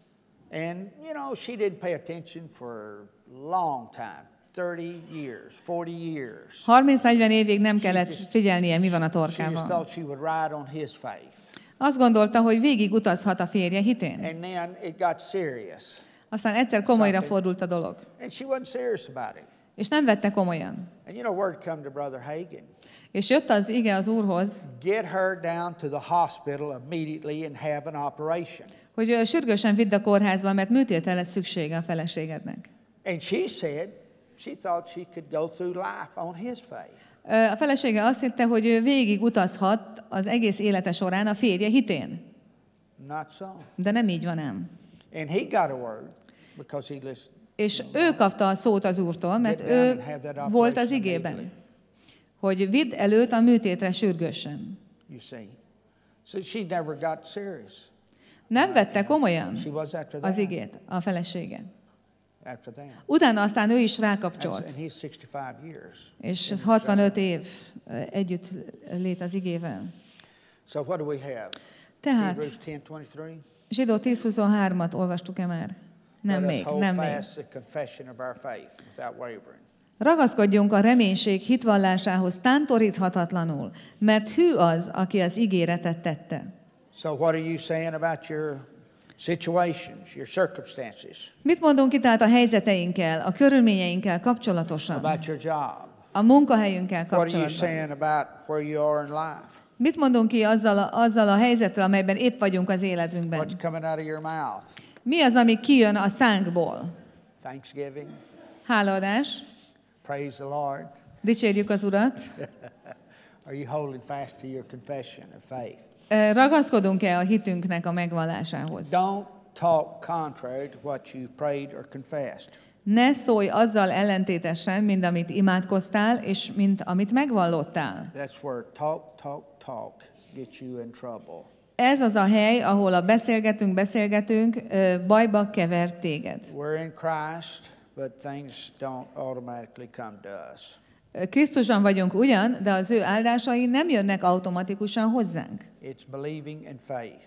And you know, she didn't pay attention for a long time. thirty years, forty years. harminc-negyven évig nem kellett figyelnie, mi van a She just torkával. thought she would ride on his faith. Azt gondolta, hogy végig utazhat a férje hitén. And then it got serious. Aztán egyszer komolyra fordult a dolog. And she wasn't serious about it. És nem vette komolyan. And you know, word come to Brother Hagin. És jött az ige az Úrhoz, Get her down to the hospital immediately and have an operation. hogy ö, sürgősen vidd a kórházba, mert műtétre lesz szüksége a feleségednek. And she said she thought she could go through life on his faith. Ö, A felesége azt hitte, hogy ő végig utazhat az egész élete során a férje hitén. Not so. De nem így van ám. And he got a word because he listened. És ő kapta a szót az Úrtól, mert ő volt az igében, hogy vidd előtt a műtétre sürgősen. You see. So she never got serious. Nem vette komolyan She was after az that. igét a felesége. After that. Utána aztán ő is And rákapcsolt, he's sixty-five years. és ez hatvanöt év együtt lét az igével. So what do we have? Tehát Hebrews ten twenty-three. Zsidó tíz huszonhármat olvastuk-e már? Nem Let us még, hold nem még. fast the confession of our faith without wavering. Ragaszkodjunk a reménység hitvallásához tántoríthatatlanul, mert hű az, aki az ígéretet tette. So what are you saying about your situations, your circumstances, Mit mondunk itt tehát a helyzeteinkkel, a körülményeinkkel kapcsolatosan, about your job? a munkahelyünkkel What are you kapcsolatban? saying about where you are in life? Mit mondunk ki azzal a, azzal a helyzettel, amelyben épp vagyunk az életünkben? What's coming out of your mouth? Mi az, ami kijön a szánkból? Thanksgiving. Hálaadás, Praise the Lord. dicsérjük az Urat. Are you holding fast to your confession of faith? Ö, Ragaszkodunk-e a hitünknek a megvallásához? Don't talk contrary to what you prayed or confessed. Ne szólj azzal ellentétesen, mint amit imádkoztál, és mint amit megvallottál. That's where talk, talk, talk gets you in trouble. Ez az a hely, ahol a beszélgetünk, beszélgetünk, ö, bajba kever téged. We're in Christ, but things don't automatically come to us. Ö, Krisztusban vagyunk ugyan, de az ő áldásai nem jönnek automatikusan hozzánk. It's believing in faith.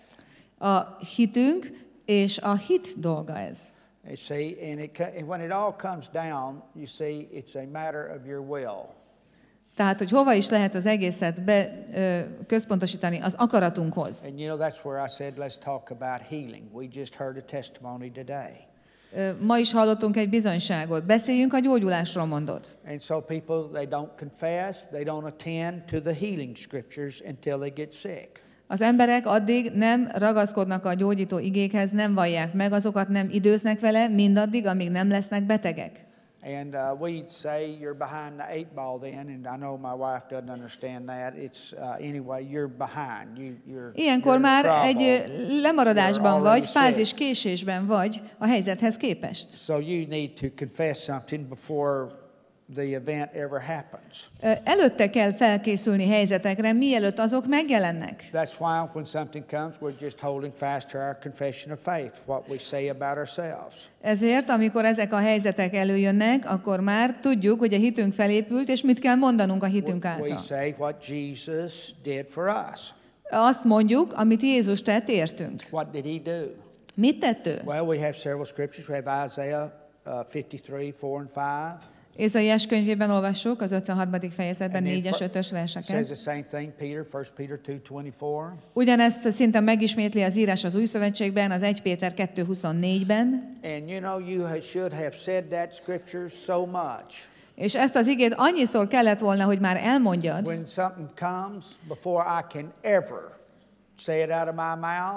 A hitünk és a hit dolga ez. You see, and it, co- and when it all comes down, you see, it's a matter of your will. Tehát, hogy hova is lehet az egészet be, ö, központosítani az akaratunkhoz. And you know, that's where I said, let's talk about healing. We just heard a testimony today. Ö, Ma is hallottunk egy bizonyságot. Beszéljünk a gyógyulásról, mondott. And so people, they don't confess, they don't attend to the healing scriptures until they get sick. Az emberek addig nem ragaszkodnak a gyógyító igékhez, nem vallják meg azokat, nem időznek vele, mindaddig, amíg nem lesznek betegek. And uh, we'd say you're behind the eight ball then, and I know my wife doesn't understand that. It's uh, anyway, you're behind. You, you're, Ilyenkor you're már in egy trouble. ö, lemaradásban You're vagy, already sick. fázis késésben vagy a helyzethez képest. So you need to confess something before the event ever happens. Ö, Előtte kell felkészülni helyzetekre, mielőtt azok megjelennek. That's why when something comes, we're just holding fast to our confession of faith, what we say about ourselves. Ezért, amikor ezek a helyzetek előjönnek, akkor már tudjuk, hogy a hitünk felépült, és mit kell mondanunk a hitünk We által. say what Jesus did for us. Azt mondjuk, amit Jézus tett, értünk. What did he do? Mit tett ő? Well, we have several scriptures. We have Isaiah uh, fifty-three, four and five. Ézaiás könyvében olvassuk az ötvenharmadik fejezetben And then négyes, fir- ötös Says verseket. the same thing, Peter, First Peter two twenty-four. Ugyanezt szinte megismétli az írás az Új Szövetségben, az Első Péter kettő huszonnégyben. And you know, you ha- should have said that scripture so much. És ezt az igét annyiszor kellett volna, hogy már elmondjad, When something comes, before I can ever say it out of my mouth,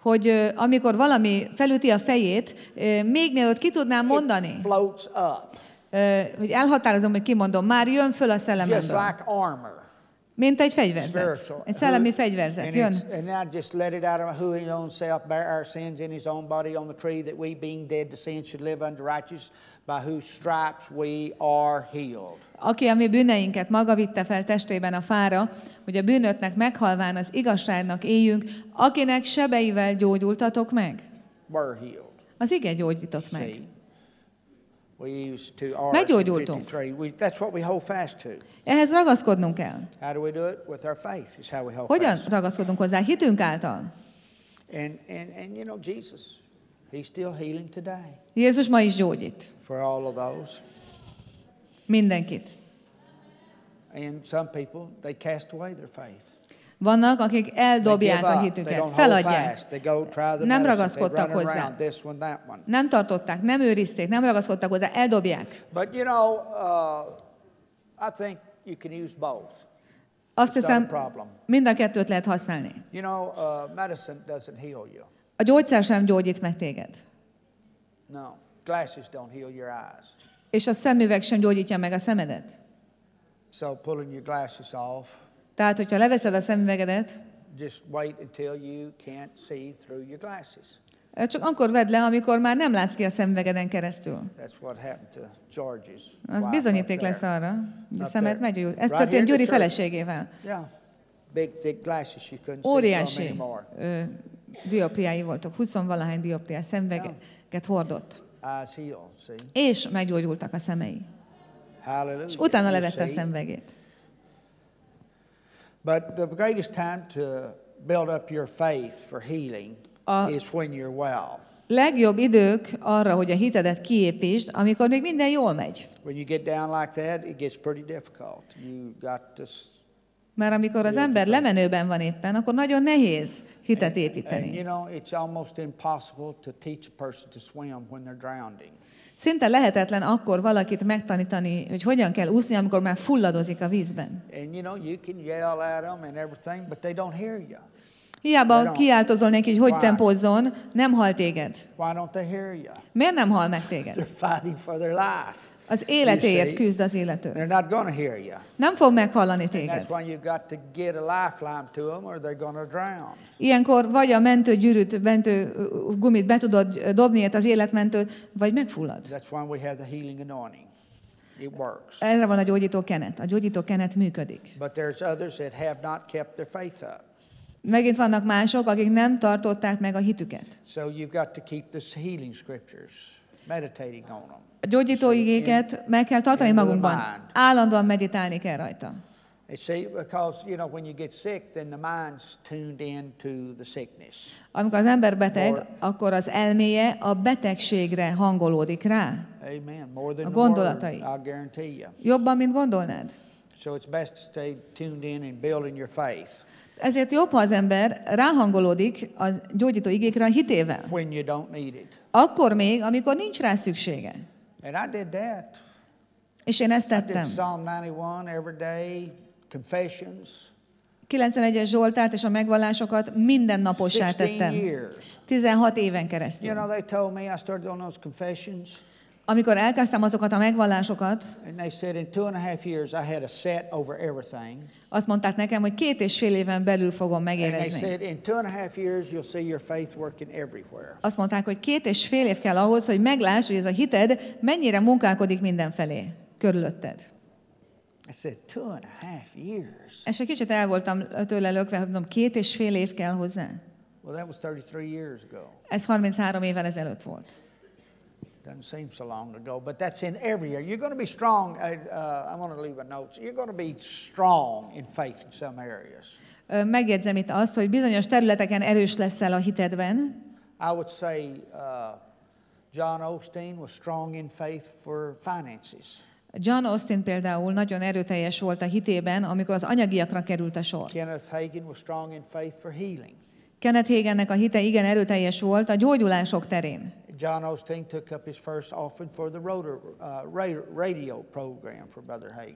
hogy amikor valami felüti a fejét, még mielőtt ki tudnám mondani, It floats up, hogy elhatározom, hogy kimondom, már jön föl a just szellememből. like armor. Mint egy fegyverzet. Spiritual. Egy szellemi fegyverzet. And, Jön. it's, and now just let it out of who his own self bear our sins in his own body on the tree, that we being dead to sin should live unto righteousness, by whose stripes we are healed. Aki a mi bűneinket maga vitte fel testében a fára, hogy a bűnöknek meghalván az igazságnak éljünk, akinek sebeivel gyógyultatok meg. We're healed. Az ige gyógyított meg. See? We use to R Meggyógyultunk. fifty-three. We, that's what we hold fast to. Ehhez ragaszkodnunk kell. How do we do it? With our faith is how we hold Hogyan fast. ragaszkodunk hozzá? Hitünk által. And, and, and you know, Jesus, he's still healing today Jézus ma is gyógyít. for all of those. Mindenkit. And some people, they cast away their faith. Vannak, akik They eldobják give a up. They hitüket, don't hold feladják. fast. They go try the Nem medicine. ragaszkodtak They run hozzá. around this one, that one. Nem tartották, nem őrizték, nem ragaszkodtak hozzá, eldobják. But you know, uh, I think you can use both. Azt It's not a hiszem, problem. mind a kettőt lehet használni. You know, uh, medicine doesn't heal you. A gyógyszer sem gyógyít meg téged. No. Glasses don't heal your eyes. És a szemüveg sem gyógyítja meg a szemedet. So pulling your glasses off, Tehát, hogyha leveszed a szemüvegedet, just wait until you can't see through your glasses. csak akkor vedd le, amikor már nem látsz ki a szemüvegeden keresztül. That's what happened to George's Az wife bizonyíték up lesz there. arra, hogy a Up szemed there. meggyógyult. Ez Right történt here in Gyuri the church. feleségével. Yeah. Big, thick glasses you couldn't see from Óriási anymore. ö, dioptriái voltak, huszonvalahány dioptriás szemüveget hordott. Eyes healed, see? És meggyógyultak a szemei. Hallelujah. És utána You levette a see? szemüvegét. But the greatest time to build up your faith for healing A- is when you're well. Legjobb idők arra, hogy a hitedet kiépítsd, amikor még minden jól megy. When you get down like that, it gets pretty difficult. You got to s- Mert amikor az ember lemenőben van éppen, akkor nagyon nehéz hitet And you építeni. know, it's almost impossible to teach a person to swim when they're drowning. Szinte lehetetlen akkor valakit megtanítani, hogy hogyan kell úszni, amikor már fulladozik a vízben. And you know, you can yell at them and everything, but they don't hear you. Hiába kiáltozol neki, hogy hogy tempózzon, nem hal téged. Why don't they hear you? Miért nem hal meg téged? They're fighting for their life. Az életéért You see? küzd az illető. They're not going to hear you. Nem fog meghallani And téged. that's why you've got to get a lifeline to them or they're going to drown. Ilyenkor vagy a mentőgyűrűt, mentő gumit be tudod dobni, ért az életmentőt, vagy megfullad. That's why we have the healing anointing. It works. Erre van a gyógyító kenet. A gyógyító kenet működik. But there's others that have not kept their faith up. Megint vannak mások, akik nem tartották meg a hitüket. So you've got to keep the healing scriptures, meditating on them. A gyógyító igéket meg kell tartani in the magunkban. mind. Állandóan meditálni kell rajta. And see, because, you know, when you get sick, then the mind's tuned in to the sickness. Amikor az ember beteg, More- akkor az elméje a betegségre hangolódik rá. Amen. More than A the word, gondolatai. I'll guarantee you. Jobban, mint gondolnád. So it's best to stay tuned in and building your faith Ezért jobb, ha az ember ráhangolódik a gyógyító igékre a hitével. when you don't need it. Akkor még, amikor nincs rá szüksége. And I did that. És én ezt I did tettem. Psalm ninety-one every day, confessions, kilencvenegyes Zsoltárt és a megvallásokat mindennapossá sixteen tettem. years. tizenhat éven You keresztül. know, they told me, I started on those confessions, Amikor elkezdtem azokat a megvallásokat, and they said in two and a half years I had a set over everything. azt mondták nekem, hogy két és fél éven belül fogom And they megérezni. said in two and a half years you'll see your faith working everywhere. Azt mondták, hogy két és fél év kell ahhoz, hogy megláss, hogy ez a hited mennyire munkálkodik mindenfelé, körülötted. I said, two and a half years? És egy kicsit el voltam tőle lökve, hogy mondom, két és fél év kell hozzá. Well, that was thirty-three years ago. Ez harminchárom évvel ezelőtt volt. Doesn't seem so long ago, but that's in every year. You're going to be strong. Uh, uh, I want to leave a note. You're going to be strong in faith in some areas. Ö, Megjegyzem itt azt, hogy bizonyos területeken erős leszel a hitedben. I would say uh, John Osteen was strong in faith for finances. John Austin például nagyon erőteljes volt a hitében, amikor az anyagiakra került a sor. Kenneth Hagin was strong in faith for healing. Kenneth Haginnek a hite igen erőteljes volt a gyógyulások terén. John Osteen took up his first offering for the rotor, uh, ra- radio program for Brother Hagin.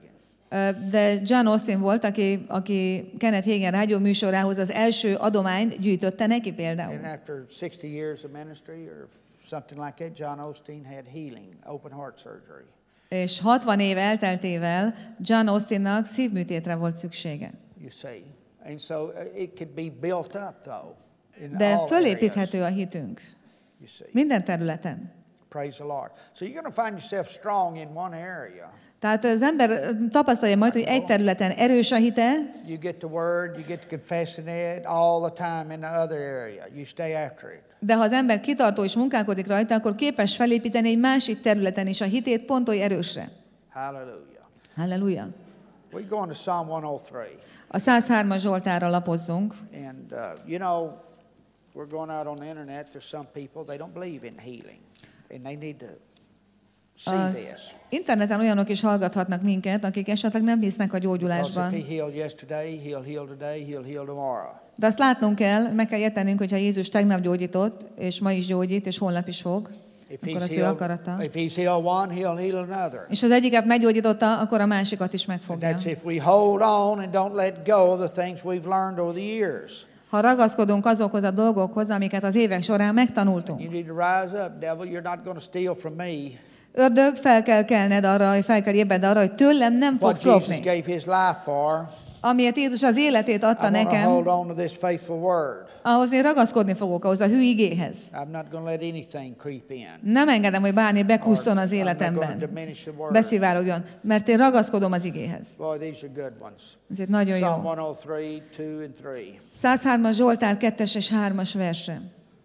De John Austin volt, aki, aki Kenneth Hagin rádió műsorához az első adományt gyűjtötte neki például. And after sixty years of ministry or something like that, John Osteen had healing, open heart surgery. És hatvan év elteltével John Austinnak szívműtétre volt szüksége. You see. And so it could be built up though. In De all fölépíthető a areas, hitünk. you see. Minden területen. Praise the Lord. So you're going to find yourself strong in one area. Tehát az ember tapasztalja majd, hogy egy területen erős a hite, You get the word, you get to confessing it all the time in the other area. You stay after it. de ha az ember kitartó és munkálkodik rajta, akkor képes felépíteni egy másik területen is a hitét pont oly erősre. Hallelujah. Halleluja. We're going to Psalm one oh three. A száz hármas Zsoltárra lapozzunk. And, uh, you know, we're going out on the internet. There's some people, they don't believe in healing. And they need to see Az this. interneten olyanok is hallgathatnak minket, akik esetleg nem hisznek a Because gyógyulásban. if he healed yesterday, he'll heal today, he'll heal tomorrow. De azt látnunk kell, meg kell értenünk, hogyha Jézus tegnap gyógyított, és ma is gyógyít, és holnap is fog, If akkor he's, az ő healed, akarata. if he's healed one, he'll heal another. És az egyiket meggyógyította, akkor a másikat is And megfogja. that's if we hold on and don't let go of the things we've learned over the years. Ha ragaszkodunk azokhoz a dolgokhoz, amiket az évek során megtanultunk. You need to rise up, devil. You're not going to steal from me. Ördög, fel kell kelned arra, fel kell ébredned arra, hogy tőlem nem What fogsz Jesus lopni. gave his life for, Amiért Jézus az életét adta I want to hold nekem, on to this faithful word. ahhoz én ragaszkodni fogok, ahhoz a hű igéhez. I'm not going to let anything creep in. Nem engedem, hogy bármi bekusszon az I'm not going to életemben, diminish the word. beszivárogjon, mert én ragaszkodom az igéhez. Boy, these are good ones. Ezért nagyon Psalm jó. one oh three, two and three. száz hármas Zsoltár kettes és hármas verse.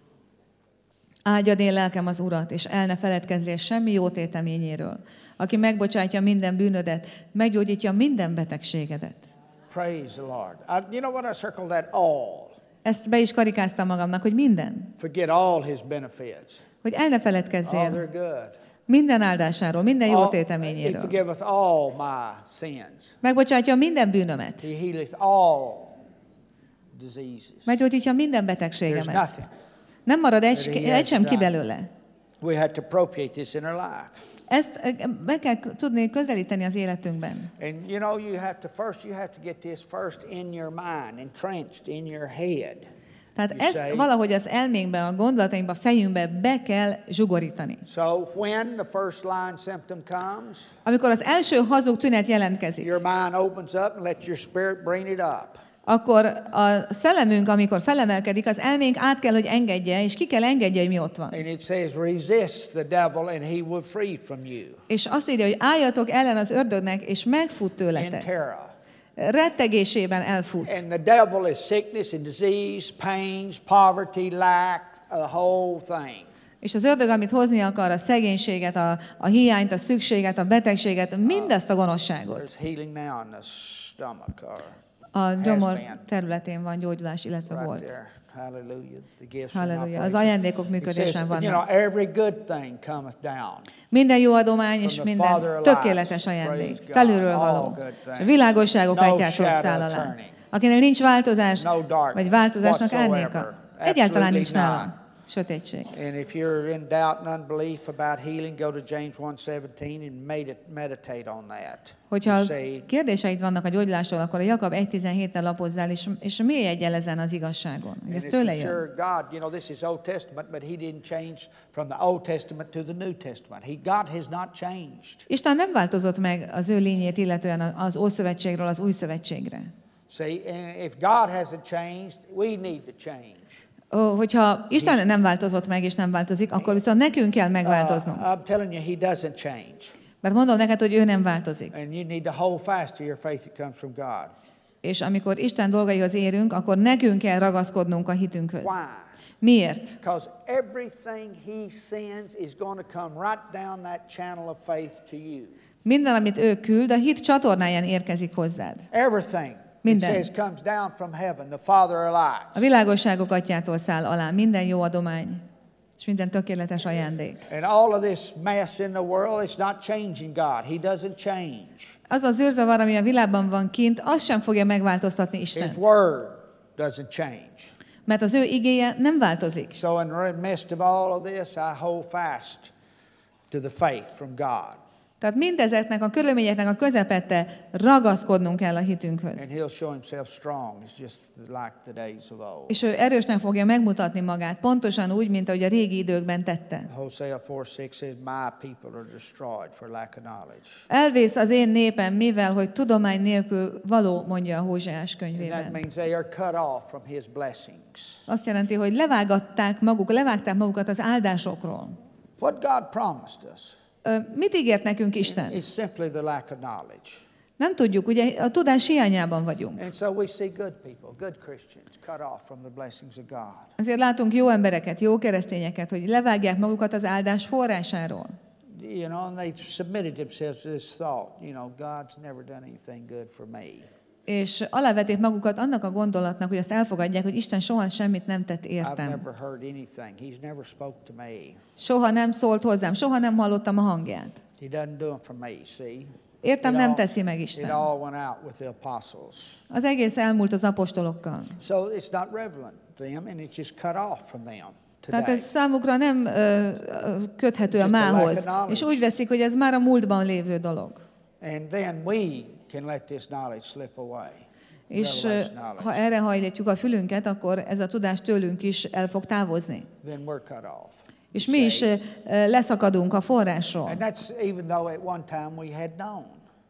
Áldjad én lelkem az Urat, és el ne feledkezzél semmi jó téteményéről, aki megbocsátja minden bűnödet, meggyógyítja minden betegségedet. Praise the Lord. I, you know what? I circled that all. Ezt be is karikáztam magamnak, hogy minden. Forget all his benefits. Hogy el ne Oh, feledkezzél they're good. minden áldásáról, minden jó All, he téteményéről. forgiveth all my sins. Megbocsátja minden bűnömet. He healeth all diseases. Meggyógyítja minden There's betegségemet. nothing. Nem marad egy, That he has egy sem ki done. belőle. We have to appropriate this in our life. Ezt eh, meg kell tudni közelíteni az életünkben. And you know, you have to first, you have to get this first in your mind, entrenched in your head. Tehát You ezt say- valahogy az elménkbe, a gondolatainkba, a fejünkbe be kell zsugorítani. So when the first line symptom comes, Amikor az első hazug tünet jelentkezik, your mind opens up and let your spirit bring it up. akkor a szellemünk, amikor felemelkedik, az elménk át kell, hogy engedje, és ki kell engedje, hogy mi ott van. And it says, resist the devil and he will free from you. És azt írja, hogy álljatok ellen az ördögnek, és megfut In tőletek. terror. Rettegésében elfut. And the devil is sickness and disease, pains, poverty, lack, the whole thing. És az ördög, amit hozni akar, a szegénységet, a, a hiányt, a szükséget, a betegséget, mindezt a gonoszságot. There's healing now in the stomach or A gyomor been. területén van gyógyulás, illetve right volt. there. Hallelujah. The gifts and Halleluja. Az operations. ajándékok It működésen says, you know, vannak. every good thing cometh down. Minden jó adomány és From the Father minden of tökéletes lights. ajándék. Praise God. Felülről All való. good things. És a világosságok No atyától shadow száll alá. turning. Akinek nincs változás, No darkness vagy változásnak whatsoever. árnyéka. Egyáltalán nincs Absolutely nála sötétség. And if you're in doubt and unbelief about healing, go to James one seventeen and medit- meditate on that. Hogyha You say, kérdéseid vannak a gyógyulásról, akkor a Jakab egy tizenhéten lapozzál, és, és mélyedj el ezen az igazságon. Hogy and ez it's tőle for jön. sure God, you know, this is Old Testament, but he didn't change from the Old Testament to the New Testament. He, God has not changed. Isten nem változott meg az ő lényét, illetően az Ószövetségről az Új Szövetségre. See, and if God hasn't changed, we need to change. Ó, hogyha Isten nem változott meg, és nem változik, akkor viszont nekünk kell megváltoznunk. Uh, I'm telling you, he doesn't change. Mert mondom neked, hogy ő nem változik. And you need to hold fast to your faith that comes from God. És amikor Isten dolgaihoz érünk, akkor nekünk kell ragaszkodnunk a hitünkhöz. Why? Miért? Because everything he sends is going to come right down that channel of faith to you. Minden, amit ő küld, a hit csatornáján érkezik hozzád. Everything. Minden. It says comes down from heaven, the Father of A lights. világosságok atyától száll alá minden jó adomány, és minden tökéletes ajándék. And all of this mess in the world, it's not changing God. He doesn't change. Az az űrzavar, ami a világban van kint, az sem fogja megváltoztatni His Istent. word doesn't change. Mert az ő igéje nem változik. So in the midst of all of this, I hold fast to the faith from God. Tehát mindezeknek a körülményeknek a közepette ragaszkodnunk kell a hitünkhöz. And he'll show himself strong. It's just like the days of old. És ő erősnek fogja megmutatni magát, pontosan úgy, mint ahogy a régi időkben tette. Hosea four six says, "My people are destroyed for lack of knowledge." Elvész az én népem, mivel hogy tudomány nélkül való, mondja a Hóseás And that könyvében. means they are cut off from his blessings. Azt jelenti, hogy levágatták maguk, levágták magukat az áldásokról. What God promised us Ö, Mit ígért nekünk Isten? is simply the lack of knowledge. Nem tudjuk, ugye a tudás hiányában vagyunk. And so we see good people, good Christians, cut off from the blessings of God. Azért látunk jó embereket, jó keresztényeket, hogy levágják magukat az áldás forrásáról. You know, and they submitted themselves to this thought, you know, God's never done anything good for me. És alávették magukat annak a gondolatnak, hogy azt elfogadják, hogy Isten soha semmit nem tett I've értem. never heard anything. He's never spoke to me. Soha nem szólt hozzám, soha nem hallottam a hangját. He doesn't do it for me, see? Értem, It nem all- teszi meg It Isten. all went out with the apostles. Az egész elmúlt az apostolokkal. So it's not relevant to them, and it's just cut off from them Tehát today. ez számukra nem ö, ö, köthető a Just a lack of mához. knowledge. És úgy veszik, hogy ez már a múltban lévő dolog. And then we can let this knowledge slip away. És ö, Revelation knowledge. ha erre hajlítjuk a fülünket, akkor ez a tudás tőlünk is el fog távozni. Then we're cut off. És mi is ö, ö, leszakadunk a forrásról. And that's even though at one time we had known.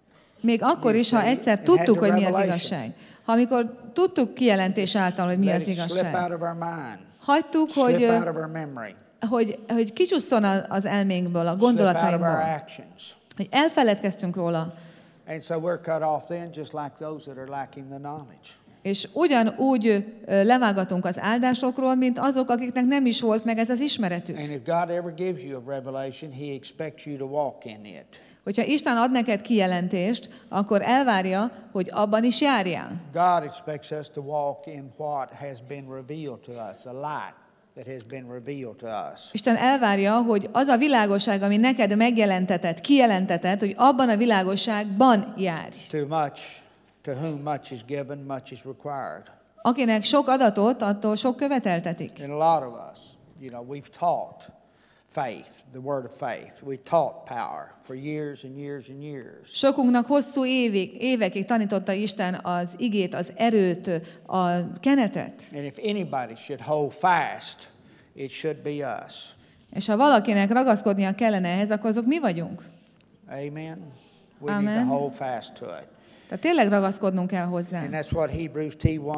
Még akkor is, ha egyszer tudtuk, hogy mi az igazság. Ha amikor tudtuk kijelentés által, hogy mi Let az it slip igazság. out of our mind. Hagytuk, Slip hogy, out ö, of our memory. hogy, hogy kicsusszon a- az elménkből, a Slip out of our gondolataimból. actions. Hogy elfeledkeztünk róla. And so we're cut off then just like those that are lacking the knowledge. És ugyanúgy ö, levágatunk az áldásokról, mint azok, akiknek nem is volt meg ez az ismeretük. And if God ever gives you a revelation, He expects you to walk in it. Hogyha Isten ad neked kijelentést, akkor elvárja, hogy abban is járjál. God expects us to walk in what has been revealed to us, the light that has been revealed to us. Isten elvárja, hogy az a világosság, ami neked megjelentetett, kijelentetett, hogy abban a világosságban járj. Too much, to whom much is given, much is required. Akinek sok adatot, attól sok követeltetik. And a lot of us, you know, we've taught faith, the word of faith. We taught power for years and years and years. Sokunknak hosszú évig, évekig tanította Isten az igét, az erőt, a kenetet. And if anybody should hold fast, it should be us. És ha valakinek ragaszkodnia kellene ehhez, akkor azok mi vagyunk. Amen. We Amen. need to hold fast to it. Tehát tényleg ragaszkodnunk kell hozzá. And that's what Hebrews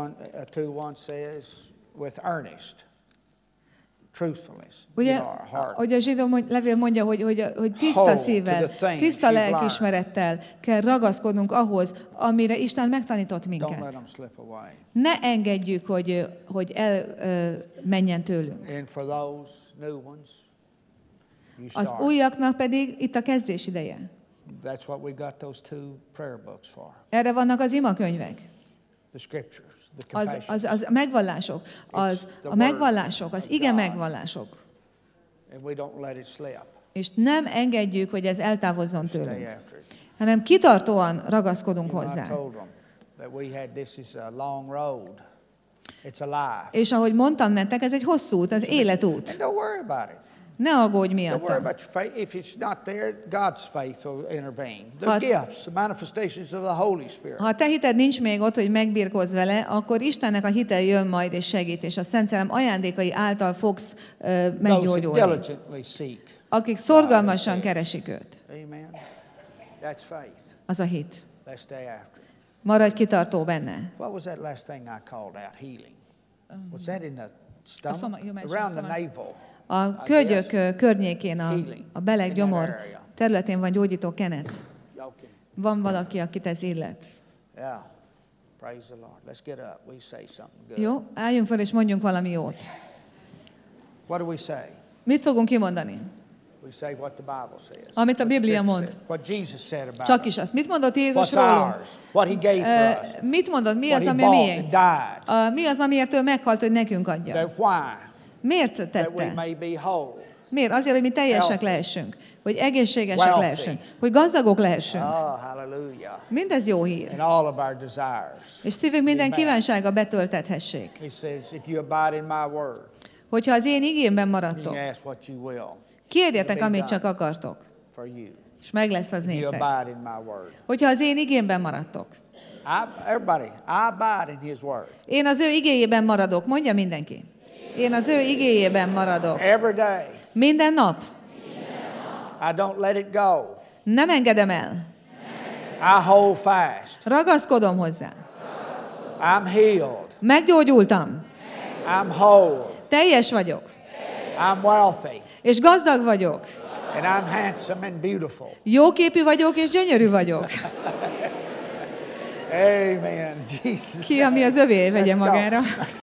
two one says, with earnest, truthfulness, Ugye, in our heart. hogy a zsidó mond, levél mondja, hogy, hogy, hogy tiszta Hold to szívvel, the things tiszta you've lelkiismerettel kell ragaszkodnunk ahhoz, amire Isten megtanított Don't let minket. them slip away. Ne engedjük, hogy, hogy elmenjen tőlünk. And for those new ones, you Az start. újaknak pedig itt a kezdés ideje. That's what we've got those two prayer books for. Erre vannak az imakönyvek, The scriptures, the az, confessions. az, az a megvallások, az, a megvallások, az ige megvallások. And we don't let it slip. És nem engedjük, hogy ez eltávozzon Stay tőlünk, after it. hanem kitartóan ragaszkodunk You know, I hozzá. told them that we had this is a long road. It's a life. És ahogy mondtam nektek, ez egy hosszú út, az életút. And don't worry about it. Ne aggódj Don't worry miatta. about your faith. If it's not there, God's faith will intervene. The Ha- gifts, the manifestations of the Holy Spirit. Ha a te hited nincs még ott, hogy megbirkózz vele, akkor Istennek a hite jön majd és segít, és a Szent Szellem ajándékai által fogsz ö, Those that meggyógyulni. diligently seek. Akik szorgalmasan keresik őt. Amen. That's faith. Az a hit. Let's stay after it. Maradj kitartó benne. What was that last thing I called out? Healing. Was that in the stomach? stomach, you mentioned Around the stomach. navel. A kögyök ö, környékén, a, a beleg gyomor területén van gyógyító kenet. Okay. Van valaki, akit ez illet. Yeah. Praise the Lord. Let's get up. We say something good. Jó? Álljunk fel és mondjunk valami jót. What do we say? Mit fogunk kimondani? We say what the Bible says. Amit a What Biblia Scripture mond. says. What Jesus said about Csak us. is azt. Mit mondott Jézus What's rólunk? ours? What He gave Ö, to us. Mit mondott? Mi What az, He ami a bought miénk? and died. A, mi az, amiért ő meghalt, hogy nekünk adja? That why? Miért That we tette? may be whole. Miért? Azért, hogy mi teljesek Healthy. lehessünk. Hogy egészségesek Wealthy. lehessünk. Hogy gazdagok lehessünk. Oh, hallelujah. Mindez jó hír. And all of our desires. És szívünk minden Amen. kívánsága betöltethessék. He says, if you abide in my word, Hogyha az én igémben you maradtok, can ask what you will kérjetek, amit csak akartok, for you. És meg lesz az You néktek. abide in my word. Hogyha az én igémben maradtok. I, everybody, I abide in his word. Én az ő igéjében maradok, mondja mindenki. Én az ő igéjében maradok. Every day. Minden nap. I don't let it go. Nem engedem el. I hold fast. Ragaszkodom hozzá. I'm healed. Meggyógyultam. I'm whole. Teljes vagyok. I'm wealthy. És gazdag vagyok. And I'm handsome and beautiful. Jóképű vagyok és gyönyörű vagyok. Amen. Jesus. Ki, ami az övé, vegye Let's go. magára.